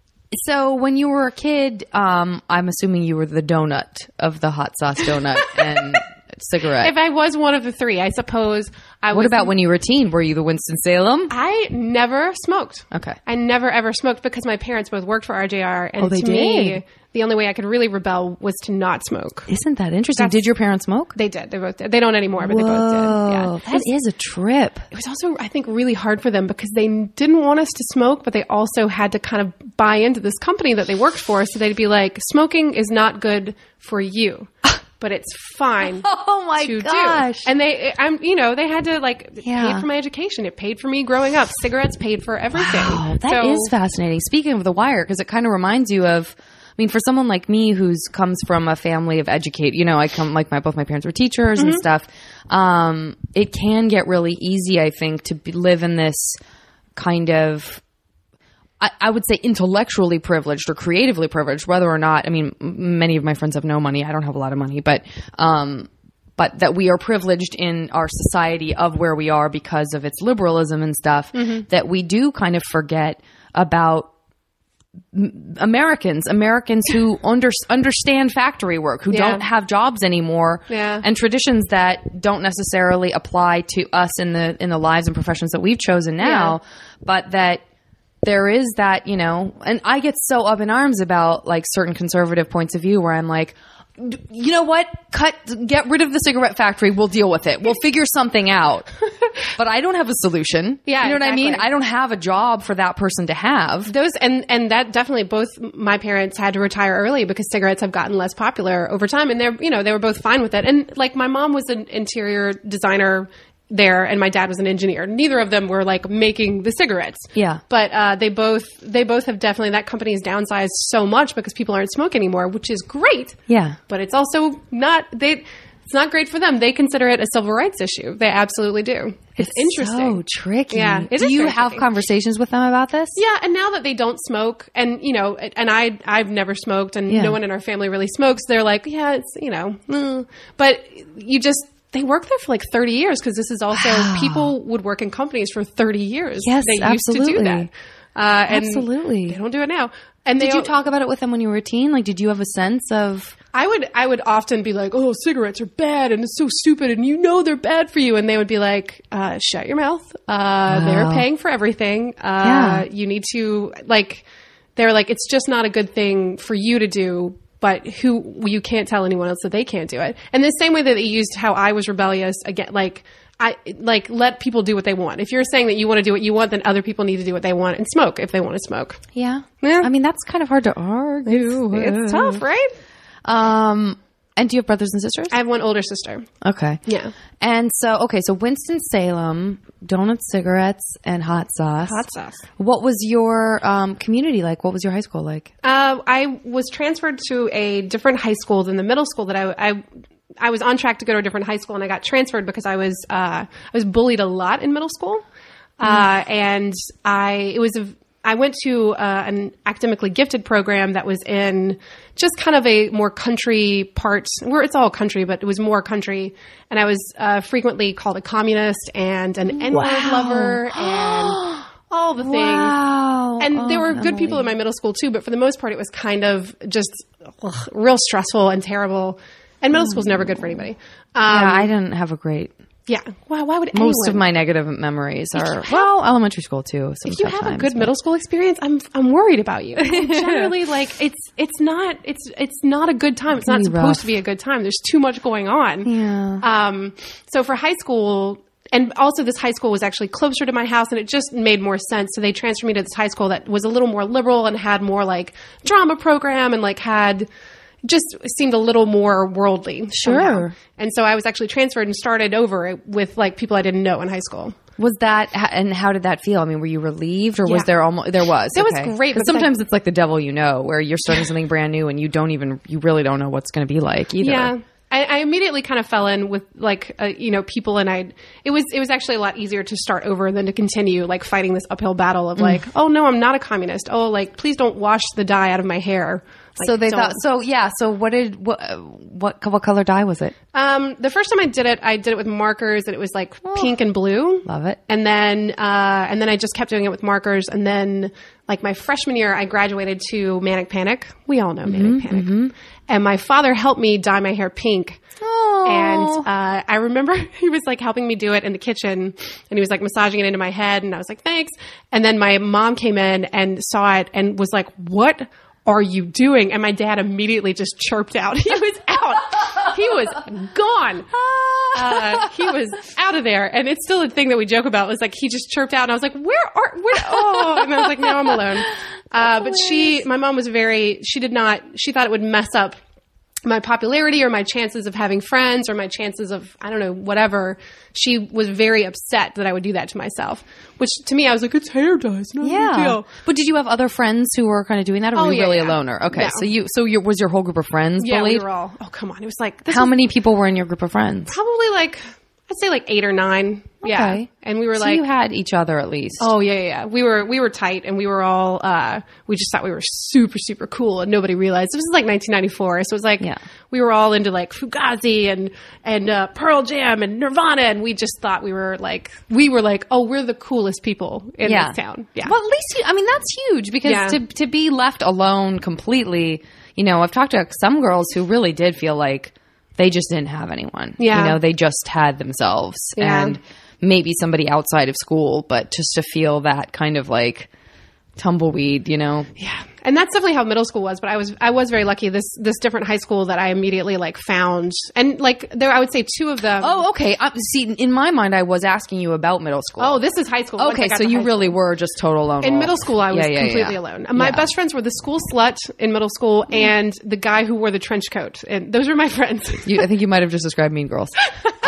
So when you were a kid, um, I'm assuming you were the donut of the hot sauce donut and cigarette. If I was one of the three, I suppose I What was, about when you were a teen? Were you the Winston-Salem? I never smoked. Okay. I never ever smoked because my parents both worked for R J R, and Oh, they to me, did? the only way I could really rebel was to not smoke. Isn't that interesting? Did your parents smoke? They did. They both did. They don't anymore, but they both did. Yeah. That is a trip. It was also, I think, really hard for them because they didn't want us to smoke, but they also had to kind of buy into this company that they worked for. So they'd be like, smoking is not good for you, but it's fine. Oh my to gosh. do. And they, I'm, you know, they had to like Yeah. pay for my education. It paid for me growing up. Cigarettes paid for everything. Wow, that So- is fascinating. Speaking of The Wire, because it kind of reminds you of, I mean, for someone like me who's comes from a family of educate, you know, I come like my both my parents were teachers Mm-hmm. and stuff. Um, it can get really easy, I think, to be, live in this kind of, I, I would say, intellectually privileged or creatively privileged, whether or not. I mean, m- many of my friends have no money. I don't have a lot of money, but. Um, but that we are privileged in our society of where we are because of its liberalism and stuff, Mm-hmm. that we do kind of forget about Americans, Americans who under, understand factory work, who Yeah. don't have jobs anymore, Yeah. and traditions that don't necessarily apply to us in the in the lives and professions that we've chosen now, but that there is that, you know, and I get so up in arms about like certain conservative points of view where I'm like, you know what? Cut, get rid of the cigarette factory. We'll deal with it. We'll figure something out. But I don't have a solution. Yeah, you know what I mean? exactly. I don't have a job for that person to have. Those and and that definitely both my parents had to retire early because cigarettes have gotten less popular over time, and they're you know they were both fine with it. And like my mom was an interior designer there, and my dad was an engineer. Neither of them were like making the cigarettes. Yeah. but uh, they both they both have definitely that company's downsized so much because people aren't smoking anymore, which is great. Yeah. But it's also not they. It's not great for them. They consider it a civil rights issue. They absolutely do. It's, interesting. So tricky. Yeah, it Do is you very have tricky. conversations with them about this? Yeah, and now that they don't smoke, and you know, and I I've never smoked, and Yeah. no one in our family really smokes. They're like, yeah, it's you know, mm. but you just they work there for like thirty years because this is also Wow. people would work in companies for thirty years. Yes, they used to do absolutely. that. Uh, and Absolutely. they don't do it now. And Did they you talk about it with them when you were a teen? Like, did you have a sense of? I would I would often be like, oh, cigarettes are bad and it's so stupid and you know they're bad for you. And they would be like, uh, shut your mouth. Uh, they're paying for everything. Uh, Yeah. you need to like, they're like, it's just not a good thing for you to do, but who, you can't tell anyone else that they can't do it. And the same way that they used how I was rebellious again, like, I like let people do what they want. If you're saying that you want to do what you want, then other people need to do what they want and smoke if they want to smoke. Yeah. Yeah. I mean, that's kind of hard to argue. It's tough, right? Um, and do you have brothers and sisters? I have one older sister. Okay. Yeah. And so, okay, so Winston-Salem, donuts, cigarettes, and hot sauce. Hot sauce. What was your um, community like? What was your high school like? Uh, I was transferred to a different high school than the middle school that I, I, I was on track to go to a different high school, and I got transferred because I was uh, I was bullied a lot in middle school, uh, and I it was a, I went to uh, an academically gifted program that was in just kind of a more country part where it's all country, but it was more country, and I was uh, frequently called a communist and an N-word Wow. lover and all the things. Wow. And there Oh, were good Emily. people in my middle school too, but for the most part, it was kind of just ugh, real stressful and terrible. And middle school's never good for anybody. Um, Yeah, I didn't have a great. yeah. Why, why would Most anyone? of my negative memories are have- well, elementary school too. Some If you tough have a times, good but- middle school experience, I'm I'm worried about you. Generally, like it's it's not it's it's not a good time. It's not be supposed rough. to be a good time. There's too much going on. Yeah. Um, so for high school, and also this high school was actually closer to my house, and it just made more sense. So they transferred me to this high school that was a little more liberal and had more like drama program and like had just seemed a little more worldly. Sure. somehow. And so I was actually transferred and started over with like people I didn't know in high school. Was that and how did that feel? I mean, were you relieved, or was Yeah. there almost there was? It was okay. great 'Cause because I- sometimes it's like the devil you know, where you're starting something brand new and you don't even you really don't know what's going to be like either. Yeah. I, I immediately kind of fell in with like, uh, you know, people, and I, it was, it was actually a lot easier to start over than to continue like fighting this uphill battle of like, oh no, I'm not a communist. Oh, like, please don't wash the dye out of my hair. Like, So they don't. thought. So yeah. So what did what what what color dye was it? Um, the first time I did it, I did it with markers, and it was like pink and blue. Love it. And then, uh, and then I just kept doing it with markers. And then, like my freshman year, I graduated to Manic Panic. We all know Manic Panic. And my father helped me dye my hair pink. Oh. And uh, I remember he was like helping me do it in the kitchen, and he was like massaging it into my head, and I was like, thanks. And then my mom came in and saw it and was like, what are you doing? And my dad immediately just chirped out. He was out. He was gone. Uh, he was out of there. And it's still a thing that we joke about. It was like, he just chirped out, and I was like, where are, where, oh, and I was like, now I'm alone. Uh, but she, my mom was very, she did not, she thought it would mess up my popularity or my chances of having friends or my chances of, I don't know, whatever. She was very upset that I would do that to myself, which to me, I was like, it's hair dye. It's not a big deal. But did you have other friends who were kind of doing that, or Oh, were you yeah, really yeah. a loner? Okay. No. So you, so your, was your whole group of friends Yeah, bullied? we were all, oh, come on. It was like, this How was many people were in your group of friends? probably like, I'd say like eight or nine. Yeah. Okay. And we were So like, you had each other at least. oh yeah, yeah, yeah. We were, we were tight, and we were all, uh, we just thought we were super, super cool, and nobody realized. This was like nineteen ninety-four. So it was like, Yeah. we were all into like Fugazi and, and, uh, Pearl Jam and Nirvana. And we just thought we were like, we were like, oh, we're the coolest people in Yeah. this town. Yeah. Well, at least you, I mean, that's huge because Yeah. to, to be left alone completely, you know, I've talked to some girls who really did feel like they just didn't have anyone. Yeah. You know, they just had themselves Yeah. and maybe somebody outside of school, but just to feel that kind of like tumbleweed, you know? Yeah. And that's definitely how middle school was, but I was, I was very lucky. This, this different high school that I immediately like found, and like there, I would say two of them. Oh, okay. Uh, see, in my mind, I was asking you about middle school. Oh, this is high school. Once I okay. got So to you high really school. were just total lone In wolf. middle school, I was Yeah, yeah, completely yeah. alone. My Yeah. best friends were the school slut in middle school and the guy who wore the trench coat. And those were my friends. You, I think you might have just described Mean Girls.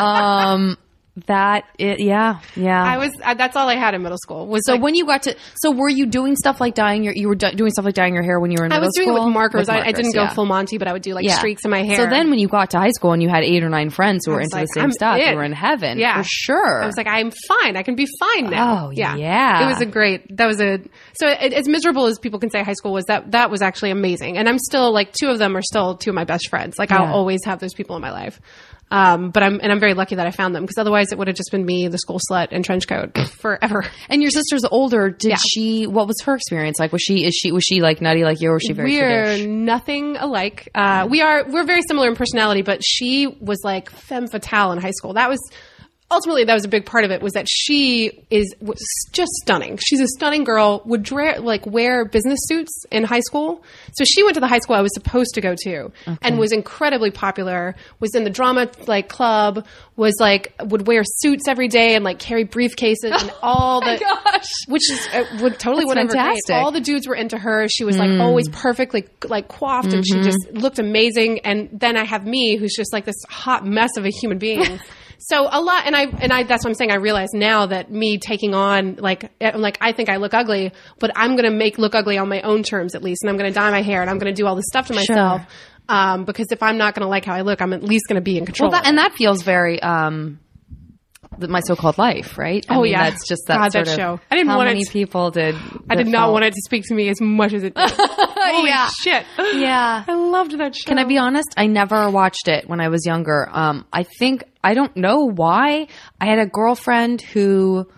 Um, that, it, yeah, yeah. I was, uh, that's all I had in middle school. Was So like, when you got to, so were you doing stuff like dyeing your, you were do- doing stuff like dyeing your hair when you were in I middle was doing school? it with markers. With I, I didn't go yeah. full Monty, but I would do like Yeah. streaks in my hair. So then when you got to high school and you had eight or nine friends who I were was into like, the same I'm stuff, in. you were in heaven. Yeah. For sure. I was like, I'm fine. I can be fine now. Oh, yeah. It was a great, that was a, so it, as miserable as people can say high school was, that, that was actually amazing. And I'm still like, two of them are still two of my best friends. Like Yeah. I'll always have those people in my life. Um, but I'm, and I'm very lucky that I found them, because otherwise it would have just been me, the school slut and trench coat forever. And your sister's older. Did Yeah. she, what was her experience like? Was she, is she, was she like nutty like you, or was she very We're tradish? nothing alike. Uh, we are, we're very similar in personality, but she was like femme fatale in high school. That was, ultimately, that was a big part of it, was that she is was just stunning. She's a stunning girl, would dra- like wear business suits in high school. So she went to the high school I was supposed to go to, and was incredibly popular, was in the drama like club, was like, would wear suits every day and like carry briefcases and all the, gosh. which is, uh, would totally That's would have fantastic. All the dudes were into her. She was like always perfectly like coiffed, and she just looked amazing. And then I have me, who's just like this hot mess of a human being. So a lot, and I, and I, that's what I'm saying. I realize now that me taking on, like, I'm like, I think I look ugly, but I'm going to make look ugly on my own terms at least. And I'm going to dye my hair, and I'm going to do all this stuff to myself. Sure. Um, because if I'm not going to like how I look, I'm at least going to be in control. Well, that, and that feels very, um, the- My So-Called Life, right? I Oh, mean, yeah. That's just that God, sort that of, show. I didn't how want it many to- people did. I did that not felt- want it to speak to me as much as it did. Holy Yeah. shit. Yeah. I loved that show. Can I be honest? I never watched it when I was younger. Um, I think, I don't know why. I had a girlfriend who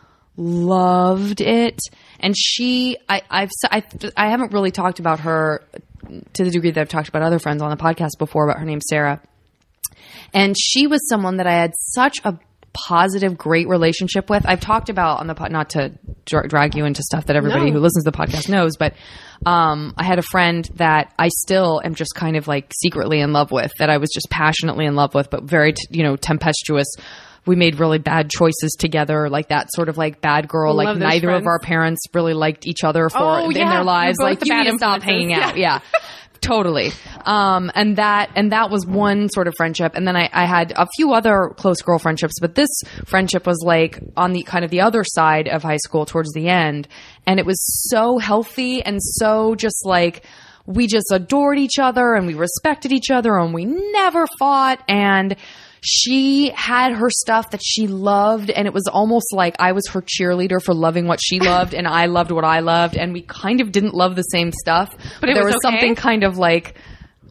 loved it, and she, I, I've, I, I haven't really talked about her to the degree that I've talked about other friends on the podcast before, but her name's Sarah. And she was someone that I had such a positive, great relationship with. I've talked about on the pod, not to dra- drag you into stuff that everybody No. who listens to the podcast knows, but um, I had a friend that I still am just kind of like secretly in love with, that I was just passionately in love with, but very, t- you know, tempestuous. We made really bad choices together, like that sort of like bad girl. Love Like those neither friends. of our parents really liked each other for Oh, in yeah. their lives. You're both Like the you bad need to stop influences. hanging out. Yeah. Yeah. Totally. Um, and that, and that was one sort of friendship. And then I, I had a few other close girl friendships, but this friendship was like on the kind of the other side of high school towards the end. And it was so healthy and so just like, we just adored each other and we respected each other and we never fought. And she had her stuff that she loved, and it was almost like I was her cheerleader for loving what she loved, and I loved what I loved, and we kind of didn't love the same stuff, but, it there was was okay? something kind of like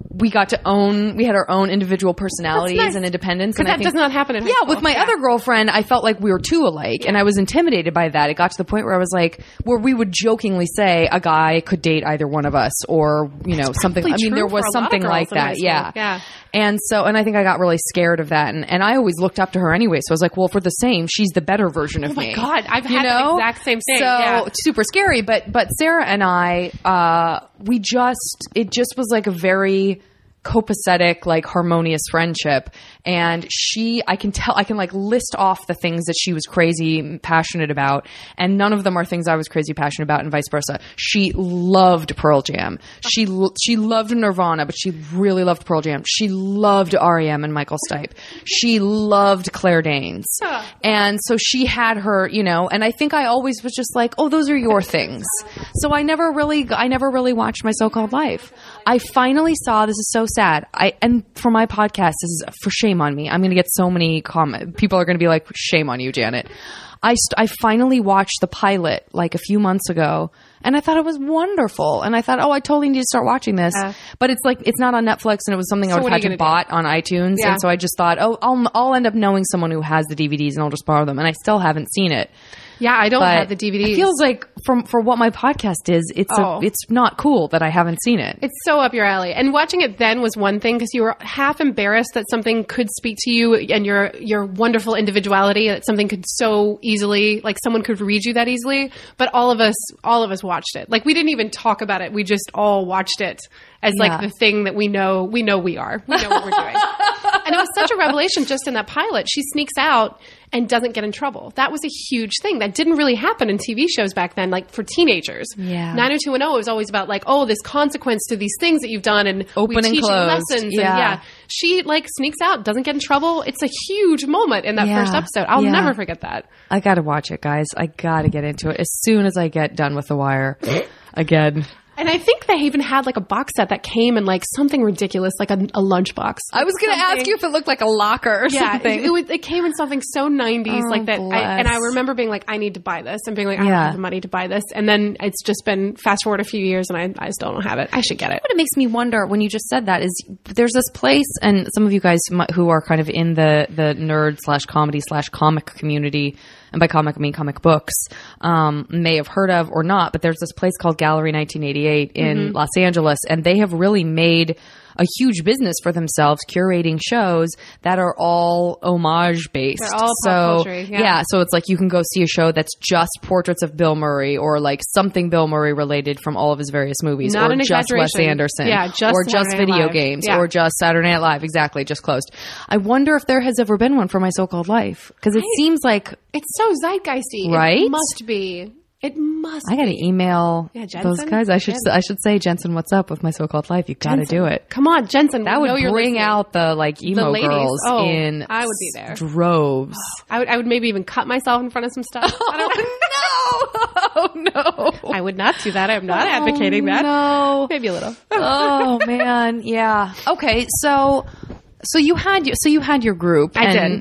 we got to own, we had our own individual personalities nice. and independence. Because and I that think, does not happen in high Yeah, school. with my Yeah. other girlfriend, I felt like we were too alike, and I was intimidated by that. It got to the point where I was like, where we would jokingly say a guy could date either one of us, or you know something. I mean, true there was for a lot of something girls like in high that. school. Yeah, Yeah. And so, and I think I got really scared of that, and and I always looked up to her anyway. So I was like, well, for the same, she's the better version of Oh my me. God, I've you had know? the exact same thing. So Yeah. super scary. But but Sarah and I, uh, we just it just was like a very copacetic, like harmonious friendship. And she, I can tell, I can like list off the things that she was crazy passionate about, and none of them are things I was crazy passionate about, and vice versa. She loved Pearl Jam. She she loved Nirvana, but she really loved Pearl Jam. She loved R E M and Michael Stipe. She loved Claire Danes. And so she had her, you know, and I think I always was just like, oh, those are your things. So I never really, I never really watched My So-Called Life. I finally saw, this is so sad. I, and for my podcast, this is for shame on me. I'm going to get so many comments. People are going to be like, shame on you, Janet. I, st- I finally watched the pilot like a few months ago, and I thought it was wonderful. And I thought, oh, I totally need to start watching this. Uh, but it's like, it's not on Netflix, and it was something so I would have had to bought on iTunes. Yeah. And so I just thought, oh, I'll, I'll end up knowing someone who has the D V Ds, and I'll just borrow them. And I still haven't seen it. Yeah, I don't But have the D V Ds. It feels like from for what my podcast is, it's Oh. a, it's not cool that I haven't seen it. It's so up your alley. And watching it then was one thing, because you were half embarrassed that something could speak to you and your your wonderful individuality, that something could so easily, like someone could read you that easily. But all of us, all of us watched it. Like we didn't even talk about it. We just all watched it as Yeah. like the thing that we know, we know we are. We know what we're doing. And it was such a revelation just in that pilot. She sneaks out and doesn't get in trouble. That was a huge thing. That didn't really happen in T V shows back then, like for teenagers. Yeah. nine oh two one oh was always about like, oh, this consequence to these things that you've done, and Open we and teach you closed. lessons. Yeah. And yeah. She like sneaks out, doesn't get in trouble. It's a huge moment in that Yeah. first episode. I'll Yeah. never forget that. I got to watch it, guys. I got to get into it as soon as I get done with The Wire again. And I think they even had like a box set that came in like something ridiculous, like a, a lunchbox. I was going to ask you if it looked like a locker or Yeah, something. it, it, would- it came in something so nineties, Oh, like that. I, bless. and I remember being like, I need to buy this, and being like, I Yeah. don't have the money to buy this. And then it's just been fast forward a few years, and I, I still don't have it. I should get it. What it makes me wonder when you just said that is there's this place, and some of you guys mu- who are kind of in the the nerd slash comedy slash comic community, and by comic I mean comic books, um, may have heard of or not, but there's this place called Gallery nineteen eighty-eight in Mm-hmm. Los Angeles, and they have really made a huge business for themselves curating shows that are all homage based. They're all pop so culture, yeah. so it's like you can go see a show that's just portraits of Bill Murray, or like something Bill Murray related from all of his various movies, Not or an just Wes exaggeration. Anderson, Yeah, just or just Saturday Night video Live. games, Yeah. or just Saturday Night Live. Exactly, just closed. I wonder if there has ever been one for My So-Called Life, because it I- seems like It's so zeitgeisty. Right? It must be. It must I got to be. email Yeah, those Jensen? guys. I should Jensen. I should say, Jensen, what's up with My So-Called Life? You got to Jensen. do it. Come on, Jensen. That we know would you're bring listening. out the like emo ladies. girls Oh, in I would be there. droves. I would, I would maybe even cut myself in front of some stuff. I don't know. Oh no! I would not do that. I'm not advocating that. No. Maybe a little. Oh man, yeah. Okay, so so you had your so you had your group. I and did.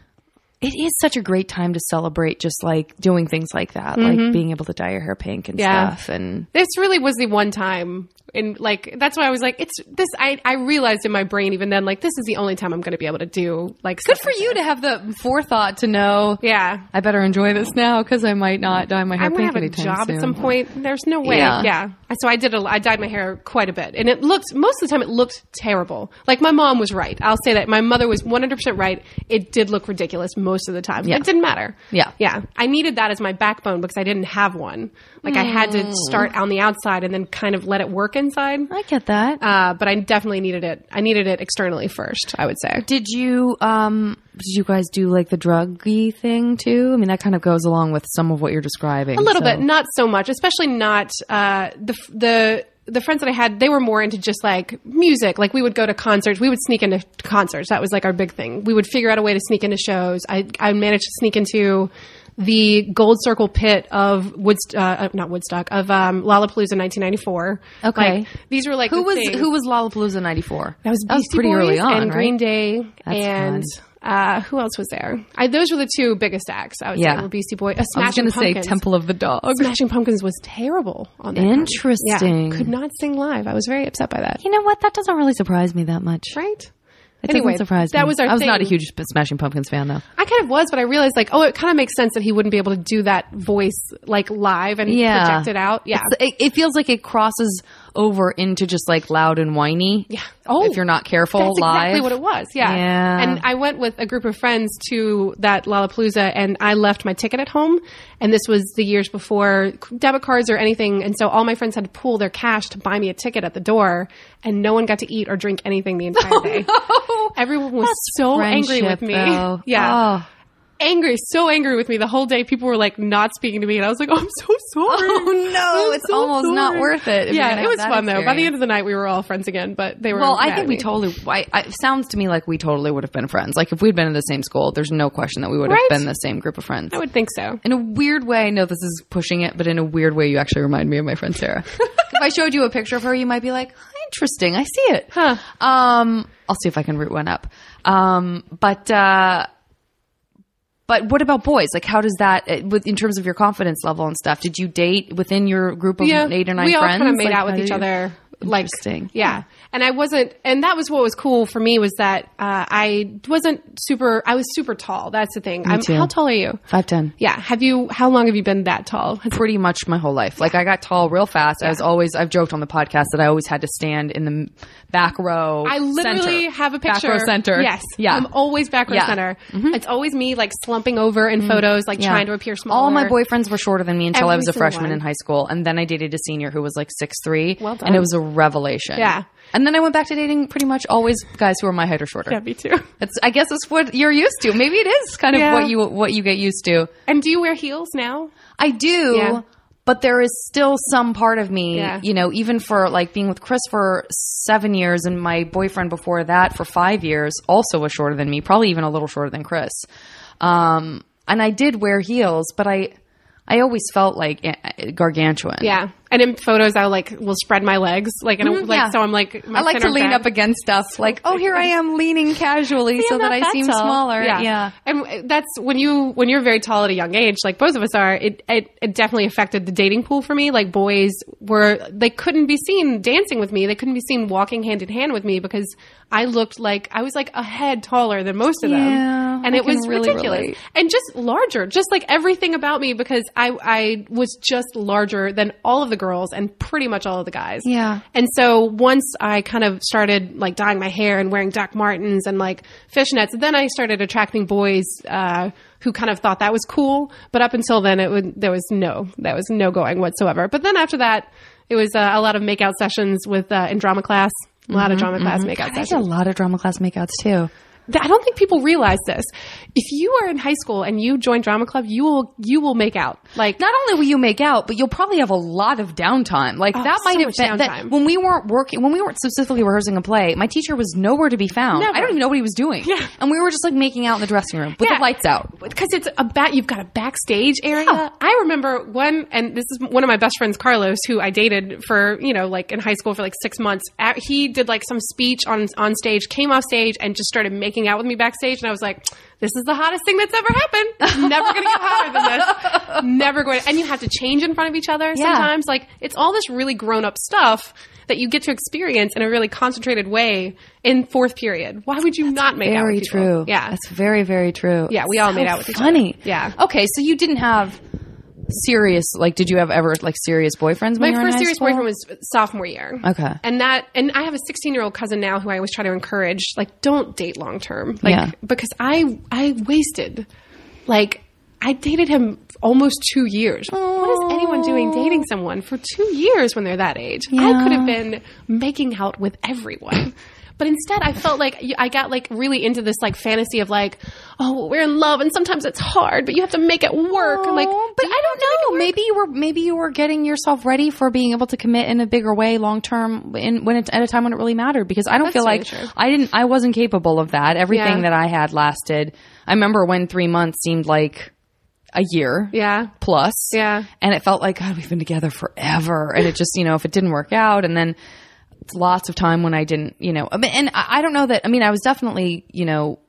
It is such a great time to celebrate, just like doing things like that, like being able to dye your hair pink and Yeah. stuff. And This really was the one time, and like that's why I was like, it's this. I I realized in my brain even then, like this is the only time I'm going to be able to do like. good for you to have the forethought to know. Yeah. I better enjoy this now because I might not dye my hair I'm gonna pink have a anytime job soon. at some point. There's no way. Yeah. Yeah. So I did. A, I dyed my hair quite a bit, and it looked most of the time it looked terrible. Like my mom was right. I'll say that my mother was one hundred percent right. It did look ridiculous most of the time. Yeah. It didn't matter. Yeah. Yeah. I needed that as my backbone because I didn't have one. Like I had to start on the outside and then kind of let it work inside. I get that. Uh, but I definitely needed it. I needed it externally first, I would say. Did you um did you guys do like the druggy thing too? I mean, that kind of goes along with some of what you're describing. A little so- bit, not so much, especially not uh, the the the friends that I had. They were more into just like music. Like we would go to concerts. We would sneak into concerts. That was like our big thing. We would figure out a way to sneak into shows. I I managed to sneak into the Gold Circle pit of Woodstock, uh, not Woodstock, of um, Lollapalooza nineteen ninety-four. Okay. Like, these were like Who the was things. who was Lollapalooza ninety-four? That was Beastie pretty Boys early on, and right? Green Day That's and Uh, who else was there? I, those were the two biggest acts, I would Yeah. say, were Beastie Boys. Uh, I was Smashing going to say Pumpkins. Temple of the Dog. Smashing Pumpkins was terrible on that. Interesting. Yeah, could not sing live. I was very upset by that. You know what? That doesn't really surprise me that much. Right? It Anyway, doesn't surprise me. that was our I was not a thing. huge Smashing Pumpkins fan, though. I kind of was, but I realized like, oh, it kind of makes sense that he wouldn't be able to do that voice like live and Yeah. project it out. Yeah. It's- It, it feels like it crosses over into just like loud and whiny. Yeah. Oh, if you're not careful That's live. exactly what it was. Yeah. Yeah. And I went with a group of friends to that Lollapalooza, and I left my ticket at home. And this was the years before debit cards or anything. And so all my friends had to pool their cash to buy me a ticket at the door, and no one got to eat or drink anything the entire day. No. Everyone was so angry with Friendship, me. though. Yeah. Oh. Angry, so angry with me the whole day. People were like not speaking to me, and I was like, "Oh, I'm so sorry." Oh, no. I'm It's so almost not sorry. worth it if you're Yeah, gonna it have was that fun though. By the experience. end of the night, we were all friends again. But they were Well, I mad think at we me. totally. I, I, it sounds to me like we totally would have been friends. Like if we'd been in the same school, there's no question that we would have Right? been the same group of friends. I would think so. In a weird way, I know this is pushing it, but in a weird way, you actually remind me of my friend Sarah. If I showed you a picture of her, you might be like, oh, "Interesting, I see it." Huh. Um, I'll see if I can root one up. Um, but uh, but what about boys? Like, how does that, uh, with in terms of your confidence level and stuff? Did you date within your group of Yeah, eight or nine we all friends? kind of made Like, out with how each did you- other. Like, Interesting. yeah. And I wasn't, and that was what was cool for me was that uh, I wasn't super, I was super tall. That's the thing. I'm, too. how tall are you? Five ten. Yeah. Have you, how long have you been that tall? Has- Pretty much my whole life. Like I got tall real fast. I was always, I've joked on the podcast that I always had to stand in the back row. I literally center. have a picture. Back row center. Yes. Yeah. I'm always back row Yeah. center. It's always me like slumping over in photos, like Yeah. trying to appear smaller. All my boyfriends were shorter than me until I Every was a single freshman one. in high school. And then I dated a senior who was like six three. Well done. And it was a revelation. Yeah. And then I went back to dating pretty much always guys who are my height or shorter. Yeah, me too. It's, I guess it's what you're used to. Maybe it is kind of Yeah. what you what you get used to. And do you wear heels now? I do, Yeah. but there is still some part of me, Yeah. you know, even for like being with Chris for seven years and my boyfriend before that for five years also was shorter than me, probably even a little shorter than Chris. Um, and I did wear heels, but I, I always felt like eh, gargantuan. Yeah. And in photos, I like will spread my legs, like, and Mhm, like yeah. so. I'm like, my I like to center lean back. up against stuff, like, oh, here I am leaning casually so that I seem smaller. Yeah. Yeah. And that's when you when you're very tall at a young age, like both of us are. It, it it definitely affected the dating pool for me. Like boys were they couldn't be seen dancing with me. They couldn't be seen walking hand in hand with me because I looked like I was like a head taller than most of them, Yeah, and I it was can really ridiculous relate. and just larger, just like everything about me because I I was just larger than all of the girls and pretty much all of the guys. Yeah. And so once I kind of started like dyeing my hair and wearing Doc Martens and like fishnets, then I started attracting boys uh, who kind of thought that was cool. But up until then, it would there was no that was no going whatsoever. But then after that, it was uh, a lot of makeout sessions with uh, in drama class. A lot of drama class makeout I did a sessions. lot of drama class makeouts too. I don't think people realize this. If you are in high school and you join drama club, you will you will make out. Like Not only will you make out, but you'll probably have a lot of downtime. Like Oh, that so might have much been that downtime. when we weren't working, when we weren't specifically rehearsing a play. My teacher was nowhere to be found. Never. I don't even know what he was doing. Yeah. And we were just like making out in the dressing room with Yeah. the lights out. because it's a back, you've got a backstage area. Yeah. I remember one, and this is one of my best friends, Carlos, who I dated for, you know, like in high school for like six months. At, he did like some speech on, on stage, came off stage and just started making out with me backstage. And I was like, this is the hottest thing that's ever happened. It's never going to get hotter than this. Never going to, and you have to change in front of each other Yeah. sometimes. Like it's all this really grown up stuff that you get to experience in a really concentrated way in fourth period. Why would you not make out Very with people? true. Yeah. That's very, very true. Yeah, we all So made out with each funny. other. Yeah. Okay, so you didn't have serious, like, did you have ever like serious boyfriends when My you were in first high serious school? boyfriend was sophomore year. Okay. And that, and I have a sixteen year old cousin now who I always try to encourage, like, don't date long term. Like, Yeah. because I, I wasted, like, I dated him almost two years. What is anyone doing dating someone for two years when they're that age? I Yeah. could have been making out with everyone. But instead, I felt like I got like really into this like fantasy of like, oh, we're in love, and sometimes it's hard, but you have to make it work. Oh, like, but I don't know. Maybe you were maybe you were getting yourself ready for being able to commit in a bigger way long term in when it's at a time when it really mattered. Because I don't That's feel really like true. I didn't I wasn't capable of that. Everything Yeah. that I had lasted. I remember when three months seemed like a year. Yeah. Plus. Yeah. And it felt like, God, we've been together forever. And it just, you know, if it didn't work out, and then lots of time when I didn't, you know, I mean, and I, I don't know that, I mean, I was definitely, you know,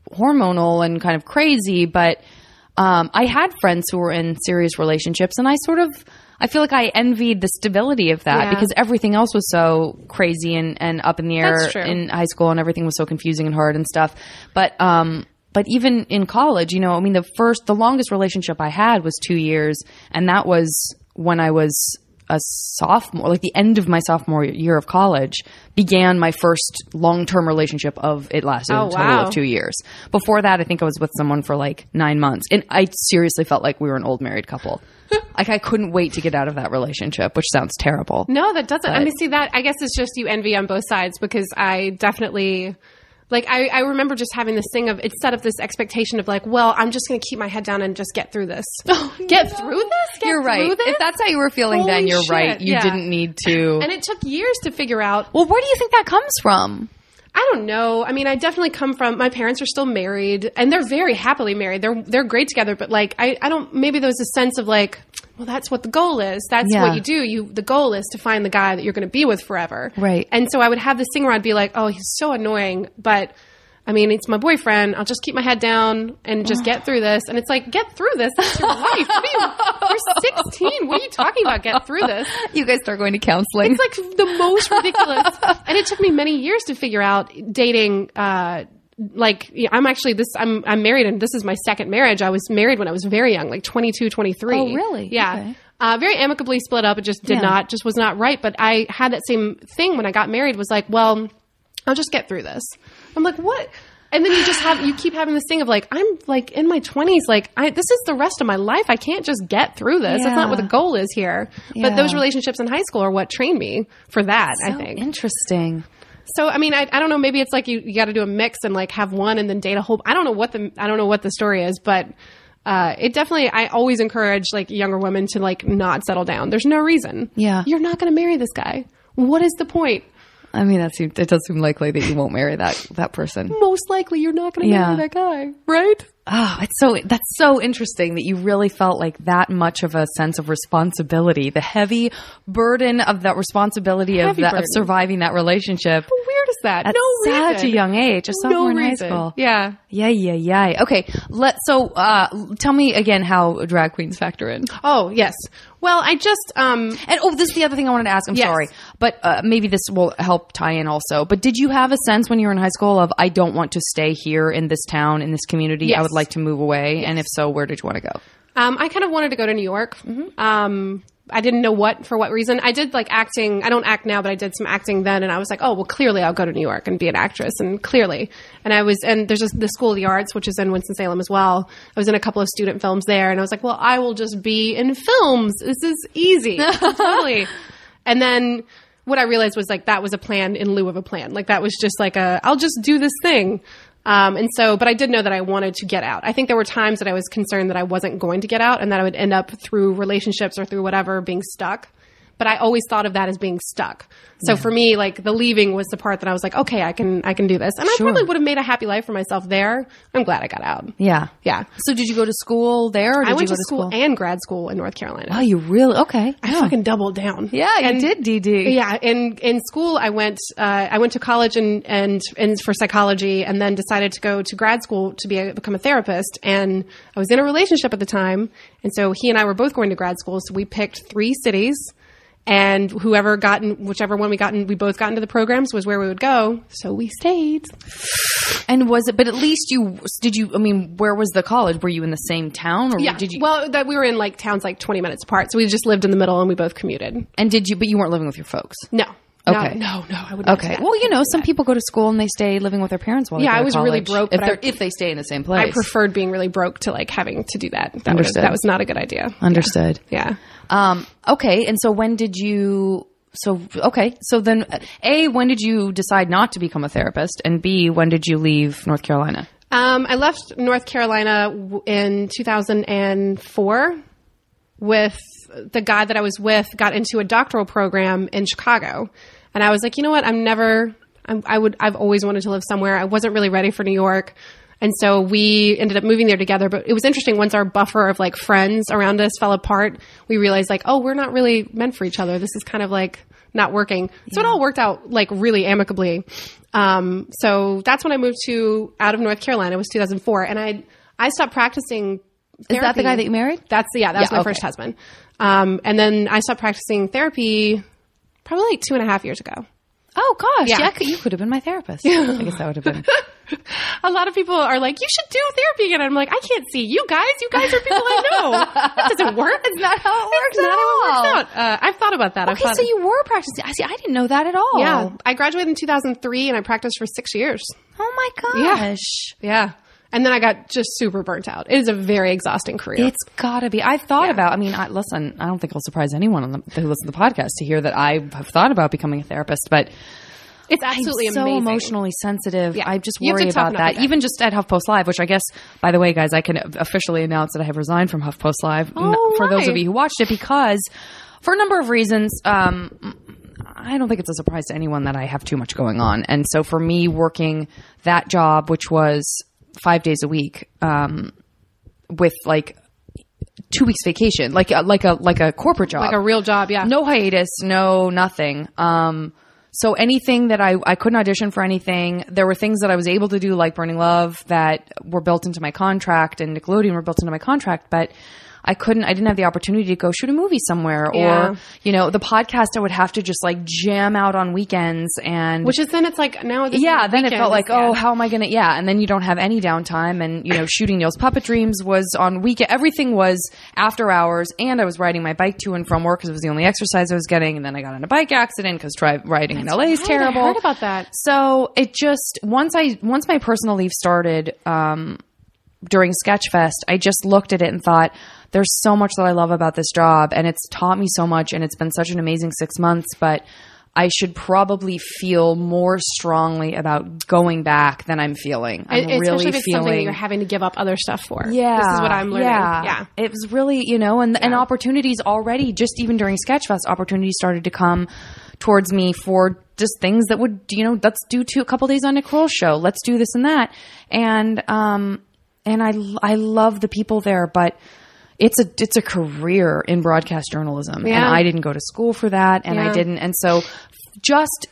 hormonal and kind of crazy, but um, I had friends who were in serious relationships, and I sort of, I feel like I envied the stability of that Yeah. because everything else was so crazy and, and up in the air That's true. in high school, and everything was so confusing and hard and stuff. But, um, but even in college, you know, I mean, the first, the longest relationship I had was two years, and that was when I was a sophomore, like the end of my sophomore year of college, began my first long-term relationship of, it lasted Oh, a total wow. of two years. Before that, I think I was with someone for like nine months. And I seriously felt like we were an old married couple. Like I couldn't wait to get out of that relationship, which sounds terrible. No, that doesn't. I But- mean, see that, I guess it's just you envy on both sides because I definitely, like, I, I remember just having this thing of, it set up this expectation of like, well, I'm just going to keep my head down and just get through this. Get through this? Get You're right. through this? If that's how you were feeling then, Holy you're shit, right. You yeah. didn't need to. And it took years to figure out. Well, where do you think that comes from? I don't know. I mean, I definitely come from, my parents are still married and they're very happily married. They're, they're great together, but like, I, I don't, maybe there's a sense of like, well, that's what the goal is. That's Yeah. what you do. You, the goal is to find the guy that you're going to be with forever. Right. And so I would have this thing where I'd be like, oh, he's so annoying, but I mean, it's my boyfriend. I'll just keep my head down and just get through this. And it's like, get through this. That's your life. What are you, you're sixteen. What are you talking about? Get through this. You guys start going to counseling. It's like the most ridiculous. And it took me many years to figure out dating, uh, like yeah, I'm actually this, I'm, I'm married and this is my second marriage. I was married when I was very young, like twenty-two, twenty-three. Oh, really? Yeah. Okay. Uh, very amicably split up. It just did Yeah. not, just was not right. But I had that same thing when I got married was like, well, I'll just get through this. I'm like, what? And then you just have, you keep having this thing of like, I'm like in my twenties, like I, this is the rest of my life. I can't just get through this. That's not what the Yeah. goal is here. Yeah. But those relationships in high school are what trained me for that, I So think. interesting. So, I mean, I, I don't know. Maybe it's like you, you got to do a mix and like have one and then date a whole. I don't know what the I don't know what the story is, but uh, it definitely. I always encourage like younger women to like not settle down. There's no reason. Yeah. You're not going to marry this guy. What is the point? I mean, that seems, it does seem likely that you won't marry that, that person. Most likely, you're not going to Yeah. marry that guy, right? Oh, it's so, that's so interesting that you really felt like that much of a sense of responsibility, the heavy burden of that responsibility of, Heavy that, of burden. surviving that relationship How weird is that? at no such reason. a young age, a sophomore no in high reason. school. Yeah. Yeah, yeah, yeah. Okay, let so uh, tell me again how drag queens factor in. Oh yes. Well, I just um. And oh, this is the other thing I wanted to ask. I'm Yes. sorry, but uh, maybe this will help tie in also. But did you have a sense when you were in high school of I don't want to stay here in this town, in this community? Yes. I would like to move away. And if so, where did you want to go? Um, I kind of wanted to go to New York. Um, I didn't know what, for what reason. I did like acting. I don't act now, but I did some acting then. And I was like, oh, well, clearly I'll go to New York and be an actress. And clearly. And I was, and there's just the School of the Arts, which is in Winston-Salem as well. I was in a couple of student films there. And I was like, well, I will just be in films. This is easy. Totally. And then what I realized was like, that was a plan in lieu of a plan. Like that was just like a, I'll just do this thing. Um, and so, but I did know that I wanted to get out. I think there were times that I was concerned that I wasn't going to get out and that I would end up through relationships or through whatever being stuck. But I always thought of that as being stuck. So for me, like the leaving was the part that I was like, okay, I can, I can do this. And I Sure. probably would have made a happy life for myself there. I'm glad I got out. Yeah, Yeah. So did you go to school there? Or did I went you to go school, and grad school in North Carolina. Oh, you really? Okay. I fucking doubled down. Yeah, you And- did, D D. Yeah, in in school, I went uh, I went to college and, and and for psychology, and then decided to go to grad school to be a, become a therapist. And I was in a relationship at the time, and so he and I were both going to grad school. So we picked three cities, and whoever got in, whichever one we got in, we both got into the programs was where we would go. So we stayed. And was it? But at least you did. You. I mean, where was the college? Were you in the same town, or Yeah. did you? Well, that we were in like towns like twenty minutes apart, so we just lived in the middle, and we both commuted. and did you? But you weren't living with your folks. No. Okay. No, no, no, I would not do Okay. that. Well, you know, some people go to school and they stay living with their parents while they Yeah, go to I was really college, broke, if but they're I- if they stay in the same place. I preferred being really broke to like having to do that. That was, Understood. that was not a good idea. Understood. Yeah. Um, okay. And so when did you, so, okay. So then A, when did you decide not to become a therapist? And B, when did you leave North Carolina? Um, I left North Carolina w- in two thousand four with the guy that I was with, got into a doctoral program in Chicago. And I was like, you know what? I'm never, I'm, I would, I've always wanted to live somewhere. I wasn't really ready for New York. And so we ended up moving there together. But it was interesting. Once our buffer of like friends around us fell apart, we realized like, oh, we're not really meant for each other. This is kind of like not working. So yeah. it all worked out like really amicably. Um, so that's when I moved to out of North Carolina. It was two thousand four, and I I stopped practicing therapy. Is that the guy that you married? That's yeah, that yeah, was my okay. first husband. Um, and then I stopped practicing therapy probably like two and a half years ago. Oh gosh, yeah, yeah you could have been my therapist. I guess that would have been. A lot of people are like, you should do therapy again. I'm like, I can't see you guys. You guys are people I know. That doesn't work. It's not how it works. It's not how it works out. Uh, I've thought about that. Okay, I've thought so you were practicing. I see. I didn't know that at all. Yeah, I graduated in two thousand three, and I practiced for six years. Oh my gosh. Yeah. yeah. And then I got just super burnt out. It is a very exhausting career. It's got to be. I've thought yeah. about, I mean, I, listen, I don't think it'll surprise anyone on the, who listens to the podcast to hear that I have thought about becoming a therapist, but it's absolutely I'm so amazing. emotionally sensitive. Yeah. I just You have worry to toughen about up that. again. Even just at HuffPost Live, which I guess, by the way, guys, I can officially announce that I have resigned from HuffPost Live. Oh, for why? those of you who watched it, because for a number of reasons, um, I don't think it's a surprise to anyone that I have too much going on. And so for me, working that job, which was five days a week, um, with like two weeks vacation, like a, like a like a corporate job, Like a real job, yeah. no hiatus, no nothing. Um, so anything that I I couldn't audition for anything. There were things that I was able to do, like Burning Love, that were built into my contract, and Nickelodeon were built into my contract, but I couldn't, I didn't have the opportunity to go shoot a movie somewhere Yeah. or, you know, the podcast I would have to just like jam out on weekends and. Which is then it's like, now this Yeah, is then it felt weekends, like, yeah. oh, how am I going to, yeah. And then you don't have any downtime. And, you know, shooting Neil's Puppet Dreams was on weekend. Everything was after hours. And I was riding my bike to and from work because it was the only exercise I was getting. And then I got in a bike accident because tri- riding in L A is right, terrible. I heard about that. So it just, once I, once my personal leave started, um, during Sketchfest, I just looked at it and thought, there's so much that I love about this job, and it's taught me so much, and it's been such an amazing six months, but I should probably feel more strongly about going back than I'm feeling. I'm Especially really if it's feeling something that you're having to give up other stuff for. Yeah. This is what I'm learning. Yeah. Yeah. It was really, you know, and, and Yeah. opportunities already, just even during Sketchfest, opportunities started to come towards me for just things that would, you know, let's do two, a couple days on Nick Kroll's show. Let's do this and that. And, um, and I, I love the people there, but it's a, it's a career in broadcast journalism. Yeah. And I didn't go to school for that. And Yeah. I didn't. And so just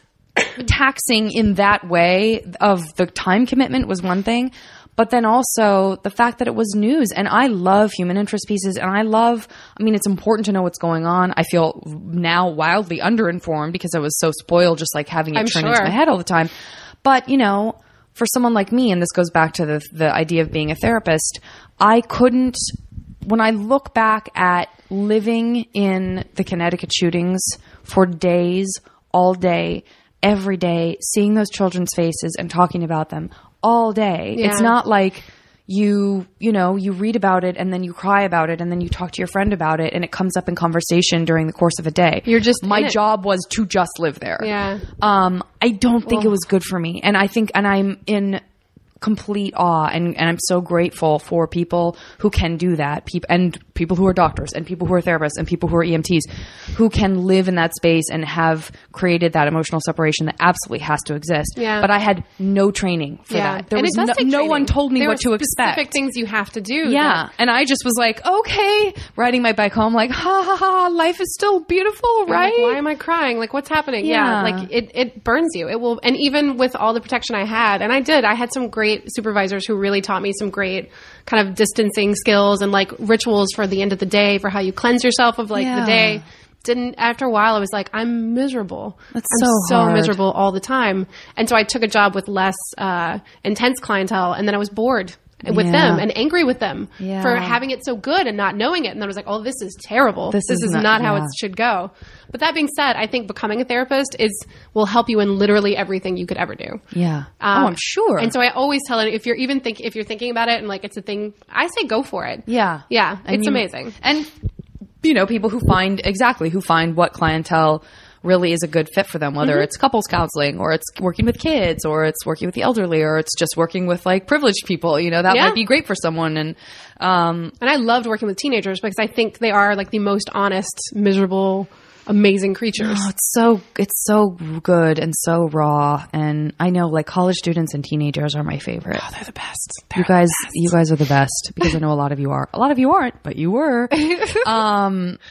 taxing in that way of the time commitment was one thing. But then also the fact that it was news, and I love human interest pieces, and I love, I mean, it's important to know what's going on. I feel now wildly underinformed because I was so spoiled just like having it I'm turn sure. into my head all the time. But, you know, for someone like me, and this goes back to the the idea of being a therapist, I couldn't, when I look back at living in the Connecticut shootings for days, all day, every day, seeing those children's faces and talking about them all day. Yeah. It's not like you, you know, you read about it and then you cry about it and then you talk to your friend about it and it comes up in conversation during the course of a day. You're just My in it. job was to just live there. Yeah. Um, I don't think Well- it was good for me. And I think, and I'm in complete awe and, and I'm so grateful for people who can do that, Peop- and people who are doctors and people who are therapists and people who are E M Ts who can live in that space and have created that emotional separation that absolutely has to exist. Yeah. But I had no training for Yeah. that. There And was it does no, take no training. one told me There what are to expect. Specific things you have to do. Yeah. that- And I just was like, okay, riding my bike home, like, ha ha ha, life is still beautiful, You're right? like, why am I crying? Like, what's happening? Yeah. Yeah. Like, it, it burns you. It will, and even with all the protection I had, and I did, I had some great supervisors who really taught me some great kind of distancing skills and like rituals for the end of the day for how you cleanse yourself of like Yeah. the day. Didn't, after a while, I was like, I'm miserable. That's I'm so so hard. miserable all the time. And so I took a job with less, uh, intense clientele, and then I was bored with Yeah. them and angry with them Yeah. for having it so good and not knowing it. And then I was like, oh, this is terrible. This This, is is, not- not, how yeah. it should go. But that being said, I think becoming a therapist is will help you in literally everything you could ever do. Yeah. Um, oh, I'm sure. And so I always tell it if you're even think if you're thinking about it and like it's a thing, I say go for it. Yeah. Yeah, And it's you- amazing. And, you know, people who find, exactly, who find what clientele really is a good fit for them, whether Mm-hmm. it's couples counseling or it's working with kids or it's working with the elderly or it's just working with like privileged people, you know, that Yeah. might be great for someone. And, um, And I loved working with teenagers because I think they are like the most honest, miserable, amazing creatures. oh, it's so, it's so good and so raw. And I know like college students and teenagers are my favorite. They're the best. You guys, you guys are the best because I know a lot of you are. A lot of you aren't, but you were. um,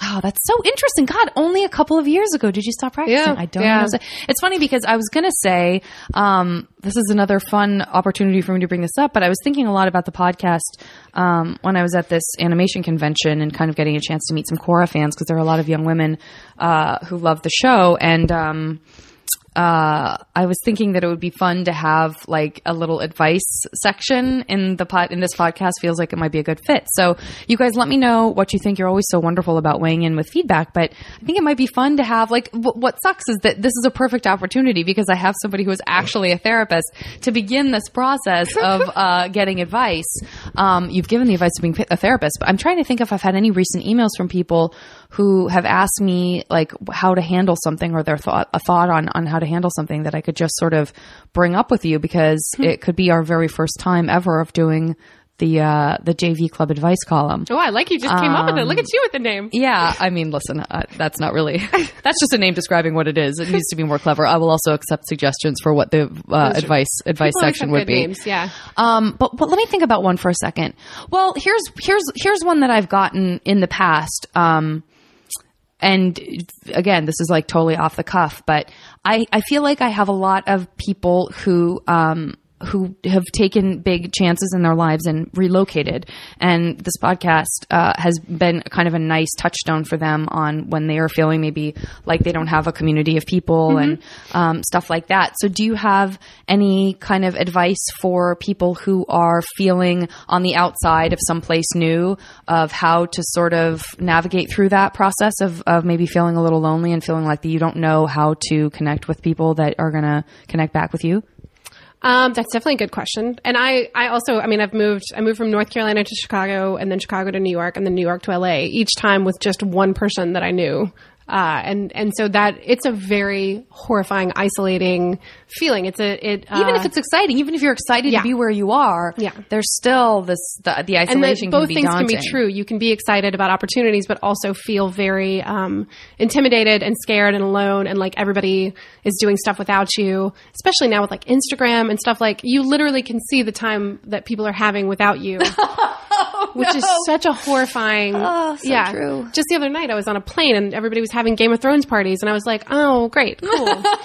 Oh, that's so interesting. God, only a couple of years ago did you stop practicing? Yeah, I don't yeah. know. It's funny because I was going to say, um, this is another fun opportunity for me to bring this up, but I was thinking a lot about the podcast um, when I was at this animation convention and kind of getting a chance to meet some Korra fans because there are a lot of young women uh, who love the show. And um, uh, I was thinking that it would be fun to have like a little advice section in the pod, in this podcast. Feels like it might be a good fit. So you guys let me know what you think. You're always so wonderful about weighing in with feedback, but I think it might be fun to have like, w- what sucks is that this is a perfect opportunity because I have somebody who is actually a therapist to begin this process of, uh, getting advice. Um, you've given the advice of being a therapist, but I'm trying to think if I've had any recent emails from people who have asked me like how to handle something or their thought, a thought on, on how to handle something that I could just sort of bring up with you because hmm. it could be our very first time ever of doing the, uh, the J V Club advice column. Oh, I like you just came um, up with it. Look at you with the name. Yeah. I mean, listen, uh, that's not really, that's just a name describing what it is. It needs to be more clever. I will also accept suggestions for what the uh, advice, advice People section would be. Names, yeah. Um, but, but let me think about one for a second. Well, here's, here's, here's one that I've gotten in the past. Um, And again, this is like totally off the cuff, but I, I feel like I have a lot of people who, um, who have taken big chances in their lives and relocated. And this podcast uh, has been kind of a nice touchstone for them on when they are feeling maybe like they don't have a community of people mm-hmm. and um, stuff like that. So do you have any kind of advice for people who are feeling on the outside of someplace new of how to sort of navigate through that process of, of maybe feeling a little lonely and feeling like you don't know how to connect with people that are going to connect back with you? Um, that's definitely a good question. And I, I also, I mean, I've moved, I moved from North Carolina to Chicago and then Chicago to New York and then New York to L A, each time with just one person that I knew. Uh, and, and so that it's a very horrifying, isolating feeling. It's a, it, uh, even if it's exciting, even if you're excited yeah. to be where you are, yeah. there's still this, the, the isolation and the, both can be things daunting. can be true. You can be excited about opportunities, but also feel very, um, intimidated and scared and alone. And like everybody is doing stuff without you, especially now with like Instagram and stuff. Like you literally can see the time that people are having without you. Oh, which no. is such a horrifying, oh, so yeah. true. Just the other night I was on a plane and everybody was having Game of Thrones parties and I was like, oh, great, cool.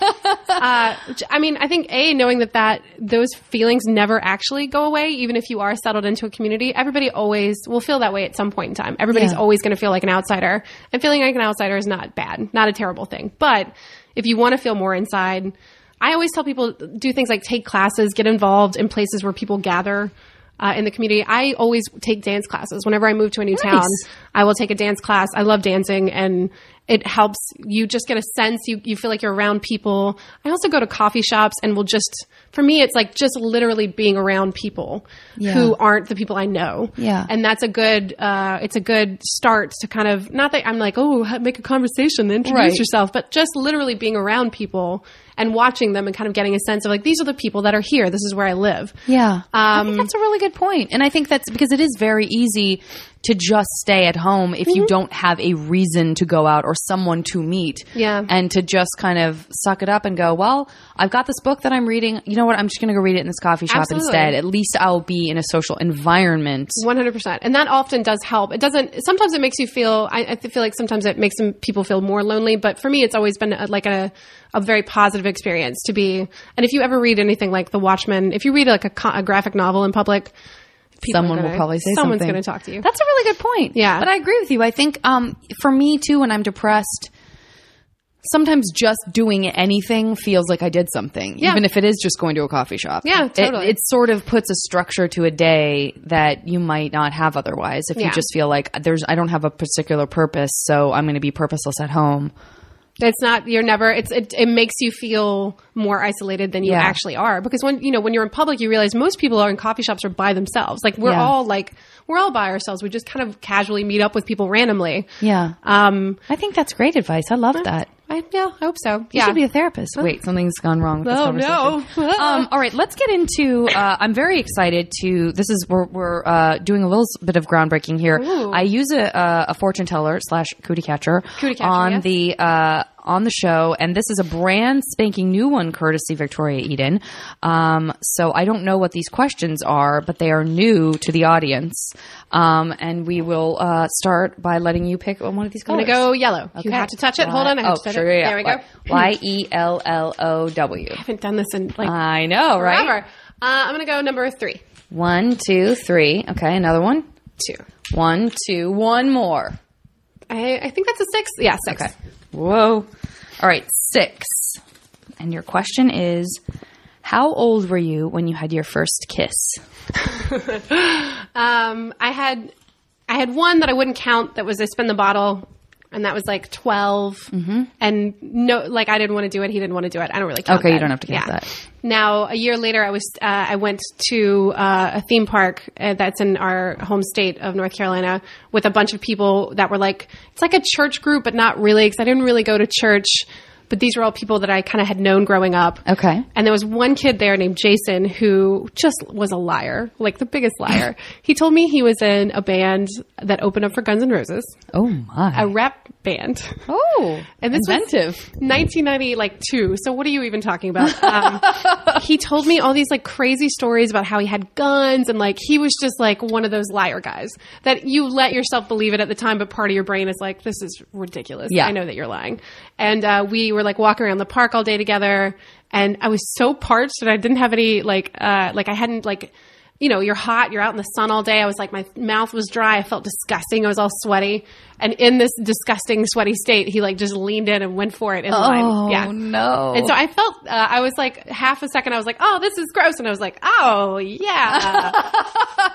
uh, I mean, I think A, knowing that, that those feelings never actually go away, even if you are settled into a community, everybody always will feel that way at some point in time. Everybody's yeah. always going to feel like an outsider, and feeling like an outsider is not bad, not a terrible thing. But if you want to feel more inside, I always tell people do things like take classes, get involved in places where people gather. Uh, in the community. I always take dance classes. Whenever I move to a new nice. town, I will take a dance class. I love dancing and it helps you just get a sense. You, you feel like you're around people. I also go to coffee shops and will just, for me, it's like just literally being around people yeah. who aren't the people I know. Yeah. And that's a good, uh, it's a good start to kind of, not that I'm like, oh, make a conversation, introduce right. yourself, but just literally being around people and watching them and kind of getting a sense of like, these are the people that are here. This is where I live. Yeah. Um, I think that's a really good point. And I think that's because it is very easy to just stay at home if mm-hmm. you don't have a reason to go out or someone to meet. Yeah. And to just kind of suck it up and go, well, I've got this book that I'm reading. You know what? I'm just going to go read it in this coffee shop Absolutely. instead. At least I'll be in a social environment. one hundred percent. And that often does help. It doesn't, sometimes it makes you feel, I, I feel like sometimes it makes some people feel more lonely, but for me, it's always been a, like a, a very positive experience to be, and if you ever read anything like The Watchmen, if you read like a, a graphic novel in public, someone gonna, will probably say someone's something. going to talk to you. That's a really good point. Yeah. But I agree with you. I think um, for me too, when I'm depressed, sometimes just doing anything feels like I did something, yeah. even if it is just going to a coffee shop. Yeah, totally. It, it sort of puts a structure to a day that you might not have otherwise. If yeah. you just feel like there's, I don't have a particular purpose, so I'm going to be purposeless at home. It's not, you're never, it's, it, it makes you feel more isolated than you yeah. actually are. Because when, you know, when you're in public, you realize most people are in coffee shops are by themselves. Like we're yeah. all like, we're all by ourselves. We just kind of casually meet up with people randomly. Yeah. Um, I think that's great advice. I love that. I, yeah, I hope so. You yeah. should be a therapist. Wait, something's gone wrong with this oh, conversation. no. um, all right, let's get into, uh, I'm very excited to, this is, we're, we're uh, doing a little bit of groundbreaking here. Ooh. I use a, a, a fortune teller slash cootie catcher, Cootie catcher, on yes. the, uh, on the show, and this is a brand spanking new one, courtesy Victoria Eden. Um, so I don't know what these questions are, but they are new to the audience. Um, and we will uh, start by letting you pick one of these colors. I'm going to go yellow. Okay. You have to touch it. Hold on. I have oh, to touch sure, it. yeah. There we go. Y E L L O W. I haven't done this in like I know, right? forever. Uh, I'm going to go number three. One, two, three. Okay, another one. Two. One, two, one more. I, I think that's a six. Yeah, six. Okay. Whoa. All right, six. And your question is, how old were you when you had your first kiss? um, I had I had one that I wouldn't count that was I spin the bottle, and that was like twelve. Mm-hmm. And no, like I didn't want to do it. He didn't want to do it. I don't really count Okay, that. you don't have to count yeah. that. Now, a year later, I was uh, I went to uh, a theme park uh, that's in our home state of North Carolina with a bunch of people that were like, it's like a church group, but not really, because I didn't really go to church. But these were all people that I kind of had known growing up. Okay. And there was one kid there named Jason who just was a liar, like the biggest liar. He told me he was in a band that opened up for Guns N' Roses. Oh, my. A rap band. Oh, and this inventive. Was nineteen ninety, like two. So what are you even talking about? Um, he told me all these like crazy stories about how he had guns, and like he was just like one of those liar guys that you let yourself believe it at the time, but part of your brain is like, this is ridiculous. Yeah. I know that you're lying. And uh, we were like walking around the park all day together, and I was so parched that I didn't have any like uh, like I hadn't like. You know, you're hot, you're out in the sun all day. I was like, my mouth was dry. I felt disgusting. I was all sweaty. And in this disgusting, sweaty state, he like just leaned in and went for it in oh, line. Yeah. no. And so I felt, uh, I was like, half a second, I was like, oh, this is gross. And I was like, oh, yeah. uh,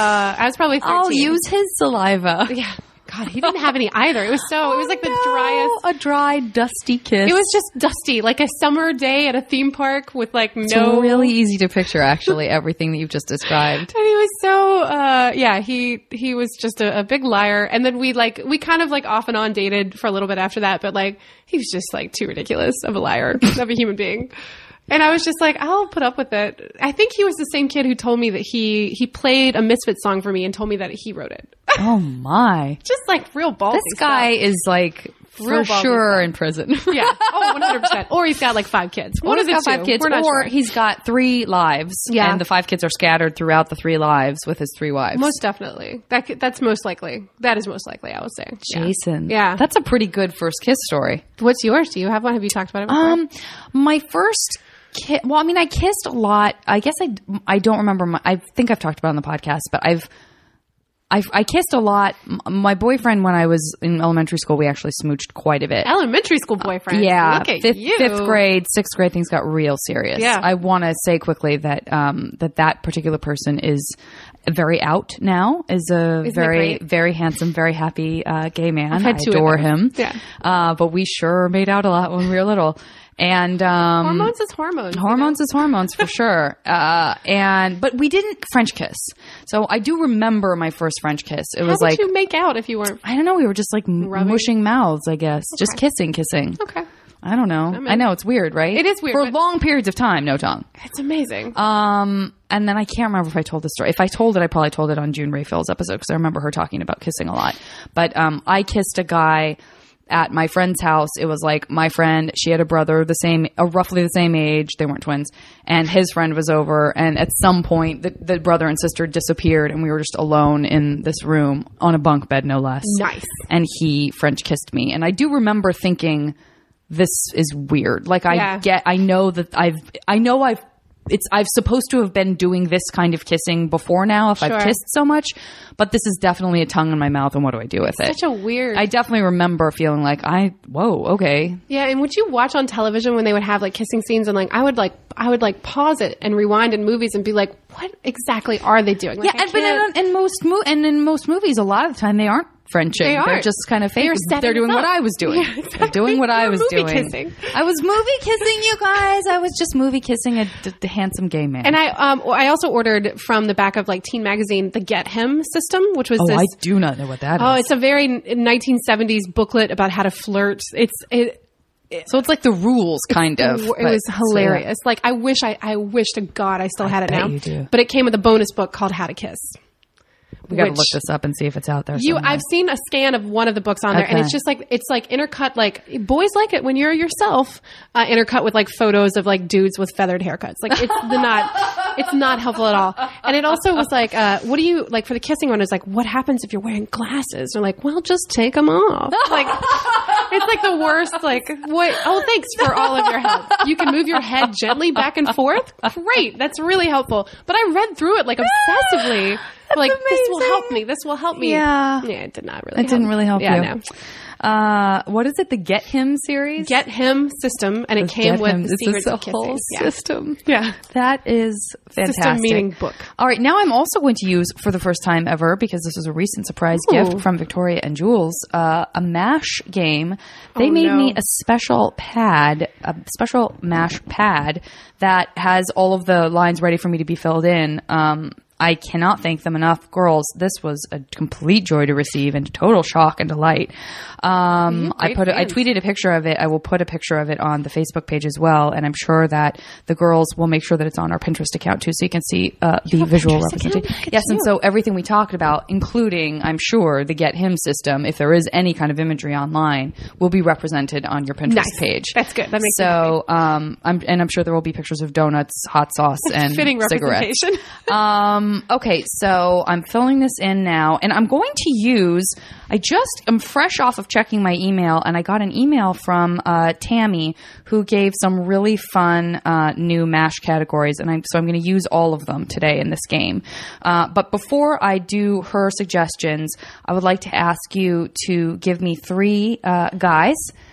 I was probably thirteen. I'll use his saliva. Yeah. God, he didn't have any either. It was so, oh, it was like the no. driest. A dry, dusty kiss. It was just dusty, like a summer day at a theme park with like no. It's really easy to picture, actually, everything that you've just described. And he was so, uh, yeah, he, he was just a, a big liar. And then we like, we kind of like off and on dated for a little bit after that, but like, he was just like too ridiculous of a liar, of a human being. And I was just like, I'll put up with it. I think he was the same kid who told me that he, he played a Misfits song for me and told me that he wrote it. Oh my. Just like real ballsy This guy stuff. is like Real for ballsy sure stuff. in prison. Yeah. Oh, one hundred percent. Or he's got like five kids. One Or of he's the got two. five kids, We're not or sure. he's got three lives, Yeah. and the five kids are scattered throughout the three lives with his three wives. Most definitely. That could- That's most likely. That is most likely, I would say. Yeah. Jason. Yeah. That's a pretty good first kiss story. What's yours? Do you have one? Have you talked about it before? Um, my first kiss, well, I mean, I kissed a lot. I guess I, I don't remember. My, I think I've talked about it on the podcast, but I've, I've, I kissed a lot. M- My boyfriend, when I was in elementary school, we actually smooched quite a bit. Elementary school boyfriend. Yeah, Look at fifth, you. fifth grade, sixth grade, things got real serious. Yeah. I want to say quickly that um, that that particular person is very out now. Is a Isn't very it great? very handsome, very happy uh, gay man. I've had I two of adore those. him. Yeah. uh, but we sure made out a lot when we were little. And um, Hormones is hormones. you hormones know? is hormones for sure. Uh, and but we didn't French kiss. So I do remember my first French kiss. It How was did like you make out if you weren't? I don't know. We were just like m- Rubbing? mushing mouths, I guess. Just kissing, kissing. Okay. I don't know. I, mean- know it's weird, right? It is weird, for but- long periods of time. No tongue. It's amazing. Um, and then I can't remember if I told the story. If I told it, I probably told it on June Rayfield's episode because I remember her talking about kissing a lot. But um, I kissed a guy at my friend's house. It was like my friend, she had a brother the same, uh, roughly the same age. They weren't twins. And his friend was over. And at some point, the, the brother and sister disappeared and we were just alone in this room on a bunk bed, no less. Nice. And he French kissed me. And I do remember thinking, this is weird. Like I Yeah. get, I know that I've, I know I've, it's, I've supposed to have been doing this kind of kissing before now if Sure. I've kissed so much, but this is definitely a tongue in my mouth and what do I do with it? Such a weird. I definitely remember feeling like I, whoa, okay. Yeah, and would you watch on television when they would have like kissing scenes and like I would like I would like pause it and rewind in movies and be like, what exactly are they doing? Like, Yeah, I and, but can't- in, in most mo- and in most movies, a lot of the time they aren't Frenching. They They're aren't. just kind of fake. They're setting They're doing us what up. I was doing. Yeah, They're exactly. doing what I You're was movie doing. kissing. I was movie kissing, you guys. I was just movie kissing a d- d- handsome gay man. And I um I also ordered from the back of like Teen Magazine the Get Him system, which was oh, this. I do not know what that is. Oh, it's a very nineteen seventies booklet about how to flirt. It's it. So it's like the rules, kind of. It but- was so, hilarious. Like I wish I I wish to God I still had it bet now. you do. But it came with a bonus book called How to Kiss, We got to which look this up and see if it's out there. You, somewhere. I've seen a scan of one of the books on there, and Okay. it's just like it's like intercut. Like boys like it when you're yourself, uh, intercut with like photos of like dudes with feathered haircuts. Like it's the not, it's not helpful at all. And it also was like, uh, what do you like for the kissing one? Is like, what happens if you're wearing glasses? They're like, well, just take them off. Like it's like the worst. Like what? Oh, thanks for all of your help. You can move your head gently back and forth. Great, that's really helpful. But I read through it like obsessively. Like amazing. this will help me. This will help me. Yeah. Yeah, it did not really. It didn't really help yeah, you. No. Uh, what is it? The Get Him series? Get Him system, and it The came Get with Him. the This secrets is a of whole kissing. Yeah. system. Yeah. That is fantastic. System meaning book. All right, now I'm also going to use for the first time ever, because this was a recent surprise Ooh. gift from Victoria and Jules, uh, a MASH game. They Oh, made no. me a special pad, a special MASH pad that has all of the lines ready for me to be filled in. Um, I cannot thank them enough. Girls, this was a complete joy to receive and total shock and delight. Um, I great put, a, I fans. tweeted a picture of it. I will put a picture of it on the Facebook page as well. And I'm sure that the girls will make sure that it's on our Pinterest account too, so you can see uh, the visual Pinterest account? representation. Look at Yes. And you. so everything we talked about, including, I'm sure, the Get Him system, if there is any kind of imagery online, will be represented on your Pinterest Nice. page. That's good. That makes me so, um, I'm, and I'm sure there will be pictures of donuts, hot sauce, and fitting cigarettes. representation. um, okay, so I'm filling this in now, and I'm going to use. I just am fresh off of checking my email, and I got an email from uh, Tammy who gave some really fun uh, new MASH categories, and I'm, so I'm going to use all of them today in this game. Uh, but before I do her suggestions, I would like to ask you to give me three uh, guys.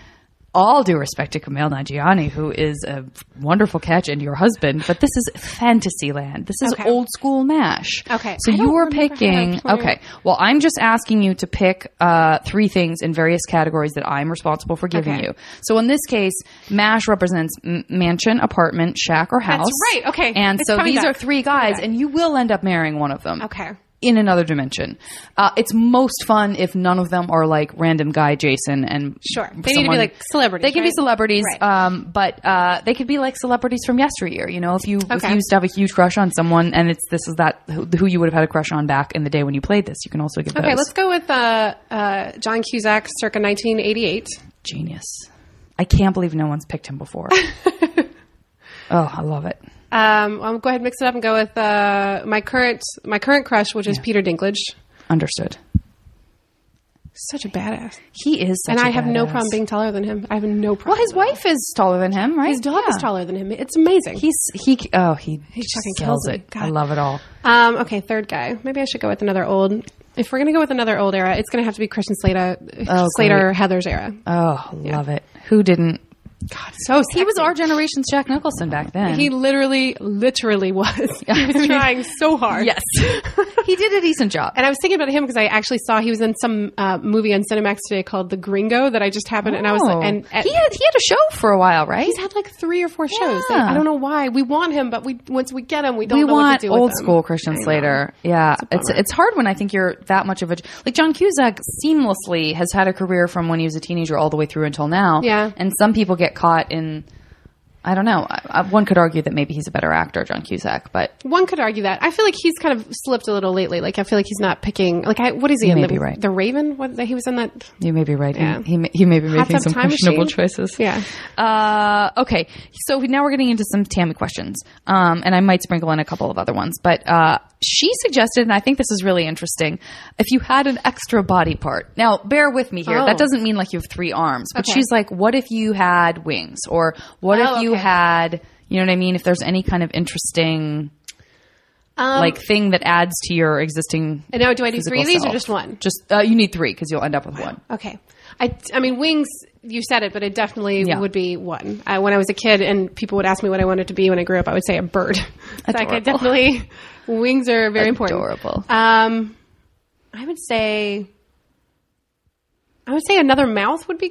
All due respect to Kumail Nanjiani, who is a wonderful catch, and your husband, but this is Fantasyland. This is Okay. old school MASH. Okay. So I you don't are remember picking. how to play. Okay. Well, I'm just asking you to pick uh, three things in various categories that I'm responsible for giving Okay. you. So in this case, MASH represents m- mansion, apartment, shack, or house. right. Okay. And It's so coming these back. are three guys, Coming back. and you will end up marrying one of them. Okay. In another dimension. Uh, it's most fun if none of them are like random guy Jason and Sure. They need to someone- be like celebrities. They can be right? celebrities, Right. um, but uh, they could be like celebrities from yesteryear. You know, if you if Okay. you used to have a huge crush on someone, and it's this is that who, who you would have had a crush on back in the day when you played this, you can also give Okay, those. let's go with uh, uh, John Cusack, circa nineteen eighty-eight. Genius. I can't believe no one's picked him before. Oh, I love it. Um, I'll go ahead and mix it up and go with uh, my current my current crush, which is Peter Dinklage. Understood. Such a badass, He is, such and a I have no badass. problem being taller than him. I have no problem. Well, his with wife is taller than him, right? His dog Yeah. is taller than him. It's amazing. He's he. Oh, he, He just fucking sells kills me. it. God. I love it all. Um, okay, third guy. Maybe I should go with another old. If we're gonna go with another old era, it's gonna have to be Christian Slater, Oh, Slater great. Heather's era. Oh, love it. Who didn't? God, so sexy. He was our generation's Jack Nicholson back then. He literally, literally was. He was trying so hard. yes, he did a decent job. And I was thinking about him because I actually saw he was in some uh, movie on Cinemax today called The Gringo that I just happened, and I was Oh. like, and, and he had he had a show for a while, right? he's had like three or four shows. Yeah. Like, I don't know why. We want him, but we once we get him, we don't we know want what to do with old him. school Christian I know. Slater. Yeah, it's bummer. it's hard when I think you're that much of a like John Cusack seamlessly has had a career from when he was a teenager all the way through until now. Yeah. and some people get caught in. I don't know. I, I, one could argue that maybe he's a better actor, John Cusack, but One could argue that. I feel like he's kind of slipped a little lately. Like I feel like he's not picking. Like I, what is he You in? may the, be right. the Raven. What he was in that? you may be right. Yeah. He, he may, he may be Hot making Tub some Time questionable Machine? choices. Yeah. Uh, okay, so now we're getting into some Tammy questions, um, and I might sprinkle in a couple of other ones. But uh, she suggested, and I think this is really interesting, if you had an extra body part. Now, bear with me here. Oh. That doesn't mean like you have three arms, but Okay. she's like, what if you had wings, or what Oh, if you okay. had, you know what I mean? If there's any kind of interesting Um, like thing that adds to your existing. and now, do I do three physical of these self. or just one? Just uh, you need three because you'll end up with one. Okay. I, I mean, wings, you said it, but it definitely Yeah. would be one. I, when I was a kid and people would ask me what I wanted to be when I grew up, I would say a bird. Like I Adorable. definitely, wings are very important. Adorable. Um, I would say, I would say another mouth would be good.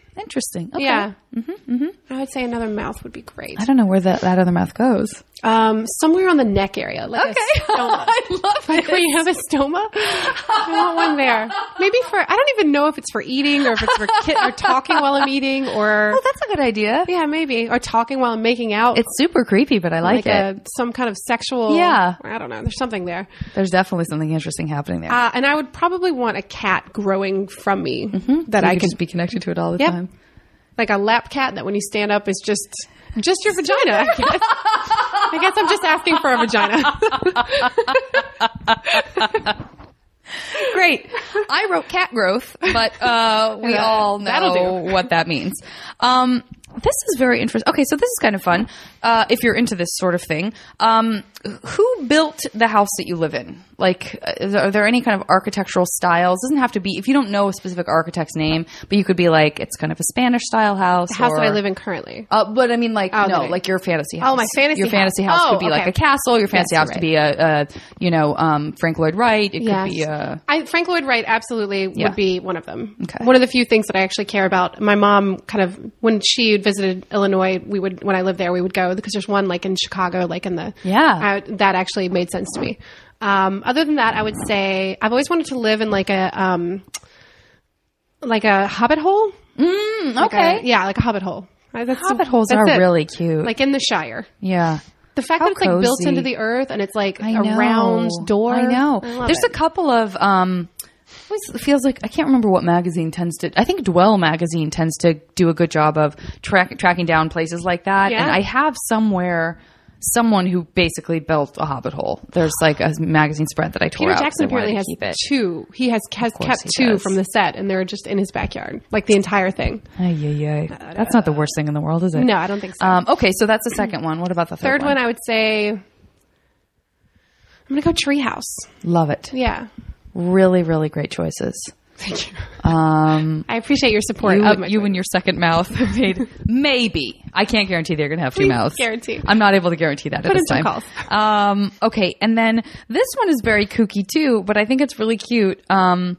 Interesting. Okay. Yeah. Mm-hmm, mm-hmm. I would say another mouth would be great. I don't know where that, that other mouth goes. Um, somewhere on the neck area, like Okay. a stoma. I love Like it. when you have a stoma, I want one there. Maybe for I don't even know if it's for eating or if it's for kid or talking while I'm eating or Oh, that's a good idea. yeah, maybe or talking while I'm making out. It's super creepy, but I like, like it. a some kind of sexual. Yeah. I don't know. There's something there. There's definitely something interesting happening there. Uh, and I would probably want a cat growing from me that you I could could just be connected to it all the Yep. time. like a lap cat that when you stand up is just just your vagina. I guess. I guess I'm just asking for a vagina. Great. I wrote cat growth, but uh, we Yeah, all that'll know do. what that means. Um, this is very interesting. Okay, so this is kind of fun uh, if you're into this sort of thing. Um, who built the house that you live in? Like, uh, is there- are there any kind of architectural styles? Doesn't have to be, if you don't know a specific architect's name, but you could be like, it's kind of a Spanish style house. The house or, that I live in currently. Uh, but I mean, like, Oh, no, okay. like your fantasy house. Oh, my fantasy Your fantasy house, house. could Oh, be like okay. a castle. Your fantasy Yes, house you're could be a, a you know, um, Frank Lloyd Wright. It Yes. could be a. I, Frank Lloyd Wright absolutely Yeah. would be one of them. Okay. One of the few things that I actually care about. My mom kind of, when she visited Illinois, we would, when I lived there, we would go because there's one like in Chicago, like in the, Yeah. uh, that actually made sense to me. Um, other than that, I would say I've always wanted to live in like a, um, like a hobbit hole. Mm, Like okay. a- yeah, like a hobbit hole. Uh, That's, Hobbit holes that's are it. really cute. Like in the Shire. yeah. The fact How that it's like built cozy. into the earth and it's like I a know. round door. I know. I love There's it. a couple of um always feels like I can't remember what magazine tends to I think Dwell magazine tends to do a good job of track, tracking down places like that. Yeah. And I have somewhere someone who basically built a hobbit hole. There's like a magazine spread that I tore Peter out. Jackson 'cause I wanted apparently to has keep it. two. He has, has course kept he two does. from the set, and they're just in his backyard, like the entire thing. Ay, ay, ay. That's not the worst thing in the world, is it? No, I don't think so. Um, okay, so that's the second one. What about the third, Third one, I would say, I'm gonna go Treehouse. Love it. Yeah, Really, really great choices. thank you. Um, I appreciate your support. you, of my you choice. and your second mouth have made maybe. I can't guarantee they're going to have two Please mouths. guarantee. I'm not able to guarantee that Put at this in time. some calls. Um, okay, and then this one is very kooky too, but I think it's really cute. Um,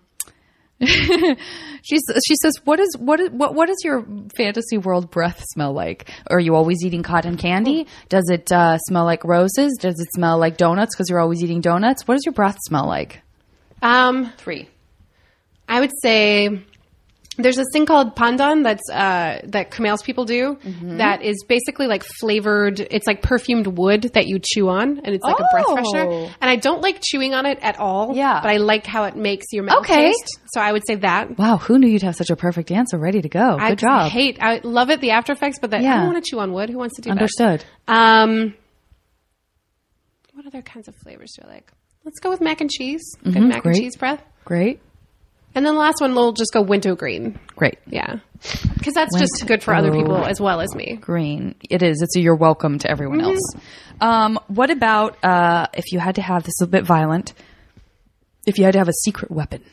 she's she says, "What is what is what what does your fantasy world breath smell like? Are you always eating cotton candy? Does it uh, smell like roses? Does it smell like donuts because you're always eating donuts? What does your breath smell like?" Um, Three. I would say there's this thing called pandan that's uh, that Kumail's people do Mm-hmm. that is basically like flavored. It's like perfumed wood that you chew on, and it's like a breath Oh. freshener. And I don't like chewing on it at all. Yeah. but I like how it makes your mouth Okay. taste. So I would say that. Wow, who knew you'd have such a perfect answer ready to go? Good I job. hate. I love it. The after effects, but that, I Yeah. don't want to chew on wood. Who wants to do Understood. that? Um, what other kinds of flavors do I like? Let's go with mac and cheese. Good Mhm, mac great. and cheese breath. Great. And then the last one, we'll just go wintergreen. Great. Yeah. Because that's just good for other people as well as me. Green. It is. It's a you're welcome to everyone Mm-hmm. else. Um, what about uh, if you had to have, this is a bit violent, if you had to have a secret weapon?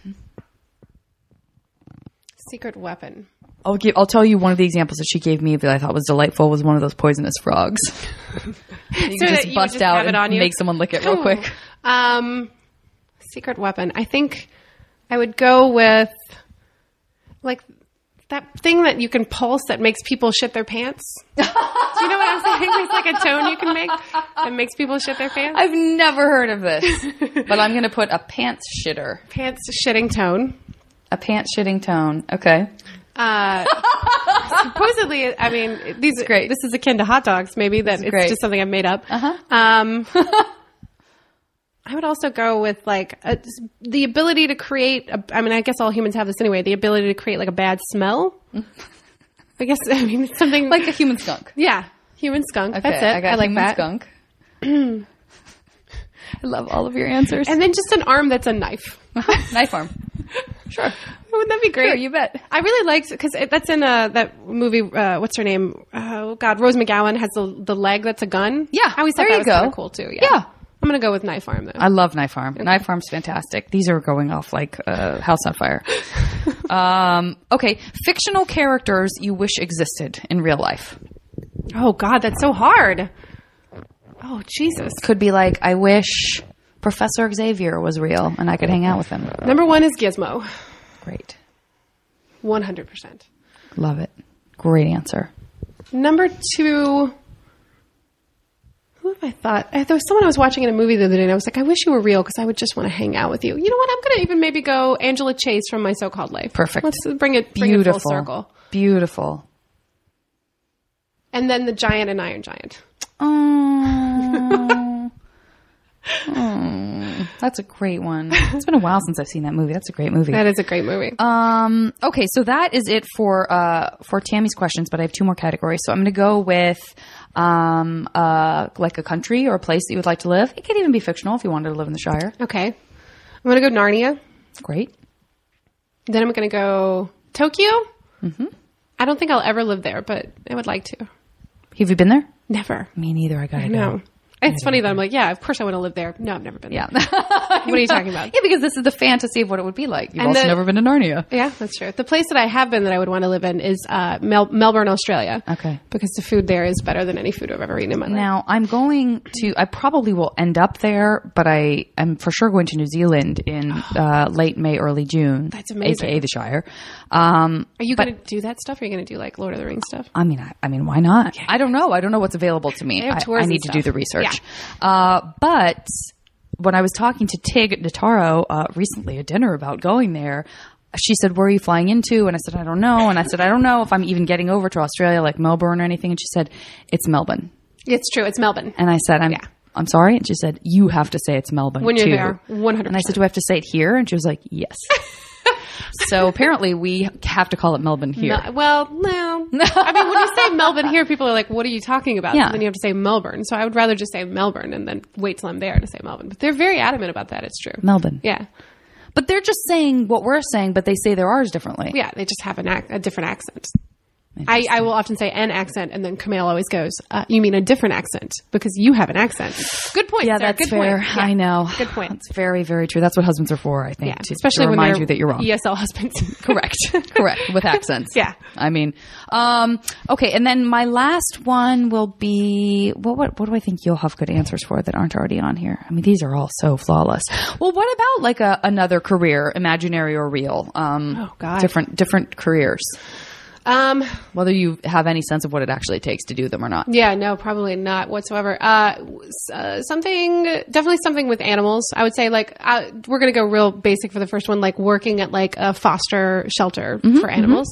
Secret weapon. I'll give. I'll tell you one of the examples that she gave me that I thought was delightful was one of those poisonous frogs. you So can that just you bust just out have it and on you? make someone lick it real quick. Um, secret weapon. I think I would go with like that thing that you can pulse that makes people shit their pants. Do you know what I'm saying? There's like a tone you can make that makes people shit their pants. I've never heard of this, but I'm going to put a pants shitter. Pants shitting tone. A pants shitting tone. Okay. Uh, supposedly, I mean, these great. This is akin to hot dogs. Maybe that it's great. just something I've made up. Uh-huh. Um, I would also go with like a, the ability to create. A, I mean, I guess all humans have this anyway. The ability to create like a bad smell. I guess I mean it's something Like a human skunk. yeah, human skunk. Okay, That's it. I got like human that. skunk. I love all of your answers. And then just an arm that's a knife. Knife arm. Sure. Wouldn't that be great? Sure, you bet. I really liked because that's in uh, that movie. Uh, what's her name? Oh God, Rose McGowan has the the leg that's a gun. Yeah, I always thought there that you was go. kind of cool too. Yeah. Yeah. I'm gonna go with knife arm though. I love Knife Arm. Knife Arm's fantastic. These are going off like uh, house on fire. um, okay, fictional characters you wish existed in real life. Oh God, that's so hard. Oh Jesus. Could be like, I wish Professor Xavier was real and I could hang out with him. Number one is Gizmo. Great. one hundred percent. Love it. Great answer. Number two, who have I thought? There was someone I was watching in a movie the other day, and I was like, I wish you were real because I would just want to hang out with you. You know what? I'm going to even maybe go Angela Chase from My So-Called Life. Perfect. Let's bring it, bring it full circle. Beautiful. And then the Giant and Iron Giant. Oh. Oh, that's a great one. It's been a while since I've seen that movie. That's a great movie. That is a great movie. Um, okay, so that is it for uh, for Tammy's questions, but I have two more categories. So I'm going to go with um, uh, like a country or a place that you would like to live. It could even be fictional if you wanted to live in the Shire. Okay. I'm going to go Narnia. Great. Then I'm going to go Tokyo. Mm-hmm. I don't think I'll ever live there, but I would like to. Have you been there? Never. Me neither. I got to I go. know. It's funny that I'm like, yeah, of course I want to live there. No, I've never been Yeah. there. What are you talking about? Yeah, because this is the fantasy of what it would be like. You've And also the- never been to Narnia. Yeah, that's true. The place that I have been that I would want to live in is uh, Mel- Melbourne, Australia. Okay. Because the food there is better than any food I've ever eaten in my life. Now, I'm going to, I probably will end up there, but I am for sure going to New Zealand in uh, late May, early June. That's amazing. A K A the Shire. Um, Are you but- going to do that stuff? Or are you going to do like Lord of the Rings stuff? I mean, I, I mean, why not? I don't know. I don't know what's available to me. They have I, tours I and need to do stuff. the research. Yeah. Uh, but when I was talking to Tig Notaro uh, recently at dinner about going there, she said, where are you flying into? And I said, I don't know. And I said, I don't know if I'm even getting over to Australia, like Melbourne or anything. And she said, it's Melbourne. It's true. It's Melbourne. And I said, I'm, Yeah. I'm sorry. And she said, you have to say it's Melbourne When you're too. there, one hundred percent. And I said, do I have to say it here? And she was like, yes. So apparently we have to call it Melbourne here. Mel- well, no. I mean, when you say Melbourne here, people are like, what are you talking about? Yeah. So then you have to say Melbourne. So I would rather just say Melbourne and then wait till I'm there to say Melbourne. But they're very adamant about that. It's true. Melbourne. Yeah. But they're just saying what we're saying, but they say their ours differently. Yeah. They just have an ac- a different accent. I, I will often say an accent, and then Camille always goes, uh, you mean a different accent because you have an accent. Good point. Yeah, Sarah. that's Good fair. Point. Yeah. I know. Good point. That's very, very true. That's what husbands are for, I think, Yeah. to, Especially to when remind they're you that you're wrong. E S L husbands. Correct. Correct. With accents. Yeah. I mean, um, okay. And then my last one will be, well, what, what do I think you'll have good answers for that aren't already on here? I mean, these are all so flawless. Well, what about like a, another career, imaginary or real? Um, Oh, God. Different, different careers. Um, Whether you have any sense of what it actually takes to do them or not. yeah, no, probably not whatsoever. Uh, s- uh, something, definitely something with animals. I would say like, uh, we're going to go real basic for the first one, like working at like a foster shelter for animals.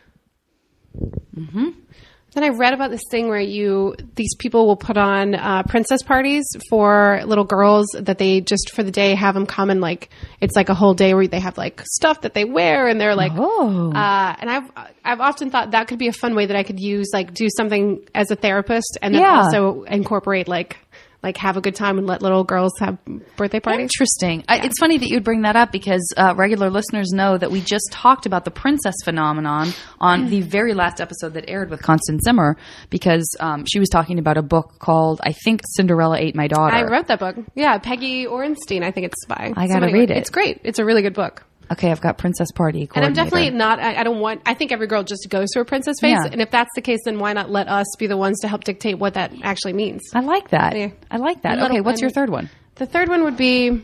Mm-hmm. Then I read about this thing where you, these people will put on uh, princess parties for little girls that they just for the day have them come and like, it's like a whole day where they have like stuff that they wear and they're like, Oh. uh, and I've, I've often thought that could be a fun way that I could use, like do something as a therapist and then Yeah. also incorporate like, like have a good time and let little girls have birthday parties. Interesting. I, it's funny that you'd bring that up because uh, regular listeners know that we just talked about the princess phenomenon on the very last episode that aired with Constance Zimmer because um, she was talking about a book called, I think, Cinderella Ate My Daughter. I wrote that book. Yeah. Peggy Orenstein, I think it's by. I gotta somebody- read it. It's great. It's a really good book. Okay, I've got Princess Party And I'm Coordinator. definitely not, I, I don't want, I think every girl just goes through a princess phase. Yeah. And if that's the case, then why not let us be the ones to help dictate what that actually means? I like that. Yeah. I like that. And little- Okay, what's your and- third one? The third one would be,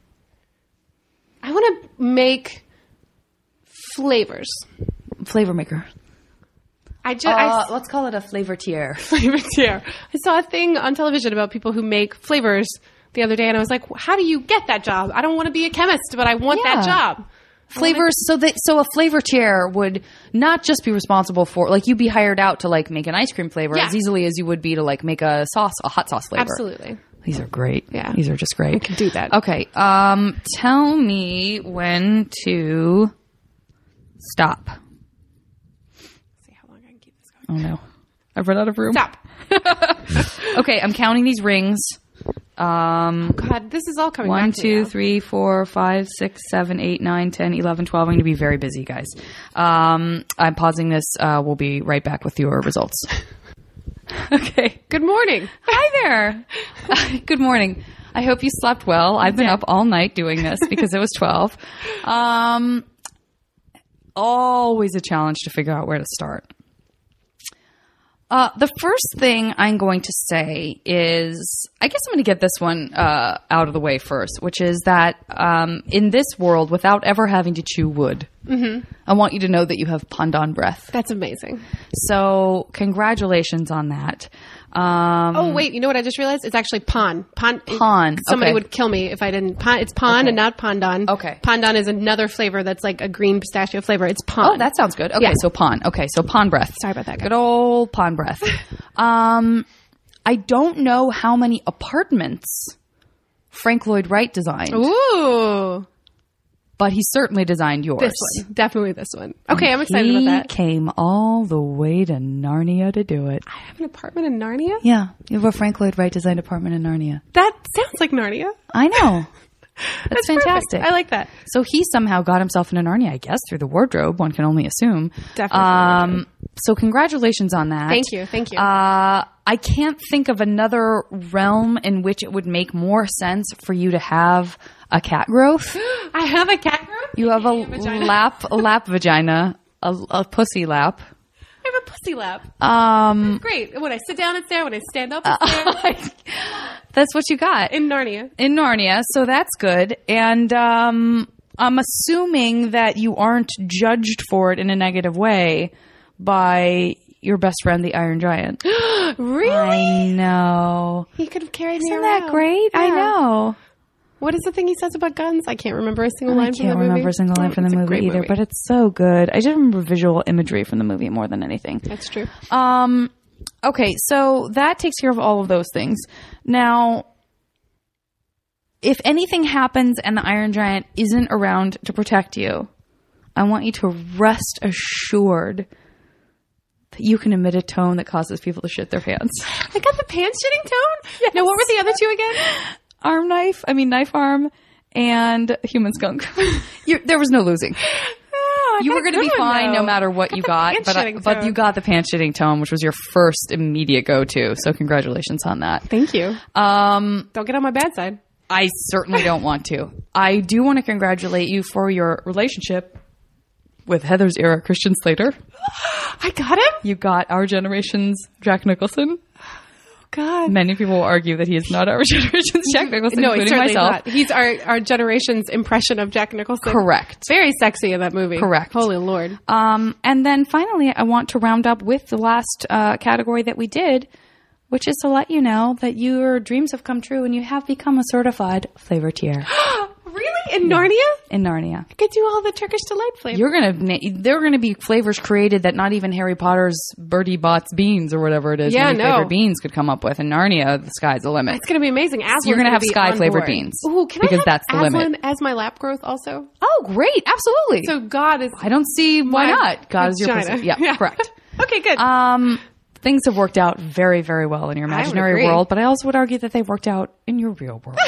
I want to make flavors. Flavor maker. I just, Uh, I, let's call it a flavor tier. flavors here. I saw a thing on television about people who make flavors the other day, and I was like, how do you get that job? I don't want to be a chemist, but I want Yeah. that job. Flavors, so that so a flavor chair would not just be responsible for like you'd be hired out to like make an ice cream flavor Yeah. as easily as you would be to like make a sauce, a hot sauce flavor. Absolutely. These are great. Yeah. These are just great. I could do that. Okay. Um, tell me when to stop. See how long I can keep this going. Oh no, I've run out of room. Stop. Okay, I'm counting these rings. Um, God, this is all coming one, back to me two, now. three, four, five, six, seven, eight, nine, ten, eleven, twelve. I'm going to be very busy, guys. Um, I'm pausing this. Uh, we'll be right back with your results. Okay. Good morning. Hi there. Good morning. I hope you slept well. I've been up all night doing this because it was twelve. Um, always a challenge to figure out where to start. Uh, the first thing I'm going to say is, I guess I'm going to get this one uh, out of the way first, which is that um, in this world, without ever having to chew wood, Mm-hmm. I want you to know that you have Pandan breath. That's amazing. So congratulations on that. Um, oh, wait. You know what I just realized? It's actually Pan. Pan. Pan. Somebody okay. would kill me if I didn't. Pan, it's Pan okay. and not Pandan. Okay. Pandan is another flavor that's like a green pistachio flavor. It's Pan. Oh, that sounds good. Okay, yeah. so Pan. Okay, so Pan breath. Sorry about that, guys. Good old Pan breath. um, I don't know how many apartments Frank Lloyd Wright designed. Ooh. But he certainly designed yours. This one. Definitely this one. Okay, and I'm excited he about that. He came all the way to Narnia to do it. I have an apartment in Narnia? Yeah. You have a Frank Lloyd Wright designed apartment in Narnia. That sounds like Narnia. I know. That's, That's fantastic. Perfect. I like that. So he somehow got himself into Narnia, I guess, through the wardrobe. One can only assume. Definitely. Um, so congratulations on that. Thank you. Thank you. Uh, I can't think of another realm in which it would make more sense for you to have a cat growth. I have a cat growth? You have a, a lap, a lap vagina, a, a pussy lap. I have a pussy lap. Um, That's great. When I sit down, it's there. When I stand up, it's there. Uh, that's what you got. In Narnia. In Narnia. So that's good. And um, I'm assuming that you aren't judged for it in a negative way by your best friend, the Iron Giant. Really? I know. He could have carried me Isn't around. that great? Yeah. I know. What is the thing he says about guns? I can't remember a single line I from the can't movie. remember a single line from It's the a movie great either, movie. but it's so good. I just remember visual imagery from the movie more than anything. That's true. Um, okay, so that takes care of all of those things. Now, if anything happens and the Iron Giant isn't around to protect you, I want you to rest assured that you can emit a tone that causes people to shit their pants. I got the pants shitting tone? Yes. Now, what were the other two again? Arm knife, I mean knife arm, and human skunk. You're, there was no losing. Oh, You were going to be fine though. no matter what I you got got, the but I, pants-shitting but tone. you got the pants shitting tone, which was your first immediate go-to. So congratulations on that. Thank you. Um, Don't get on my bad side. I certainly don't want to. I do want to congratulate you for your relationship with Heather's era Christian Slater. I got him? You got our generation's Jack Nicholson. God. Many people will argue that he is not our generation's Jack Nicholson, No, he's including certainly myself. not. He's our, our generation's impression of Jack Nicholson. Correct. Very sexy in that movie. Correct. Holy Lord. Um, and then finally, I want to round up with the last uh, category that we did, which is to let you know that your dreams have come true and you have become a certified flavortier Really? In Narnia? in Narnia. I could do all the Turkish delight flavors. You're gonna, na- there are gonna be flavors created that not even Harry Potter's Bertie Bott's beans or whatever it is, Yeah, many no. flavored beans could come up with. In Narnia, the sky's the limit. It's going to be amazing. Aslan's You're gonna have be sky on flavored board. beans. Ooh, can because I have that's the Aslan limit. as my lap growth also? Oh, great! Absolutely. So God is... I don't see why my not. God is your vagina. person. Yeah, correct. Okay, good. Um, things have worked out very, very well in your I would imaginary agree. world, but I also would argue that they've worked out in your real world.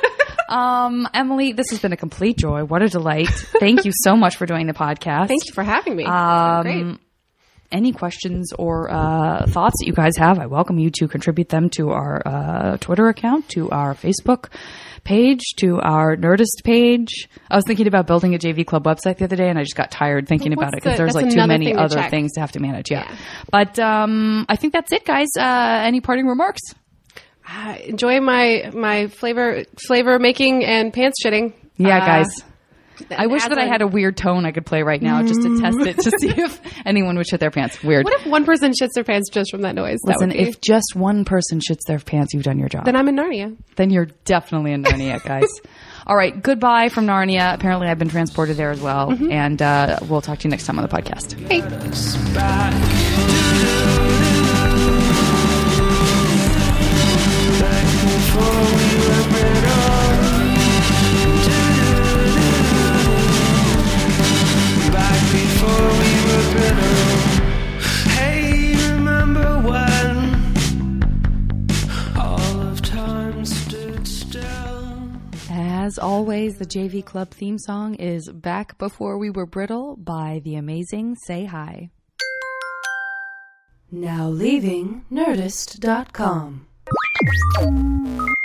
um, Emily, this has been a complete joy. What a delight. Thank you so much for doing the podcast. Thank you for having me. Um, Great. Any questions or uh, thoughts that you guys have, I welcome you to contribute them to our uh, Twitter account, to our Facebook page, to our Nerdist page. I was thinking about building a J V Club website the other day, and I just got tired thinking What's about it because the- there's that's like too another many thing to other check. things to have to manage. Yeah, Yeah. but um, I think that's it, guys. Uh, any parting remarks? Uh, enjoy my my flavor flavor making and pants shitting. Yeah, Uh, guys. I wish that I Aslan- had a weird tone I could play right now just to test it to see if anyone would shit their pants. Weird. What if one person shits their pants just from that noise? That Listen, would be- if just one person shits their pants, you've done your job. then I'm in Narnia. Then you're definitely in Narnia, guys. All right, goodbye from Narnia. Apparently, I've been transported there as well. Mm-hmm. And uh, we'll talk to you next time on the podcast. Hey. Hey, remember when all of time stood still? As always, the J V Club theme song is Back Before We Were Brittle by the amazing Say Hi. Now leaving Nerdist dot com.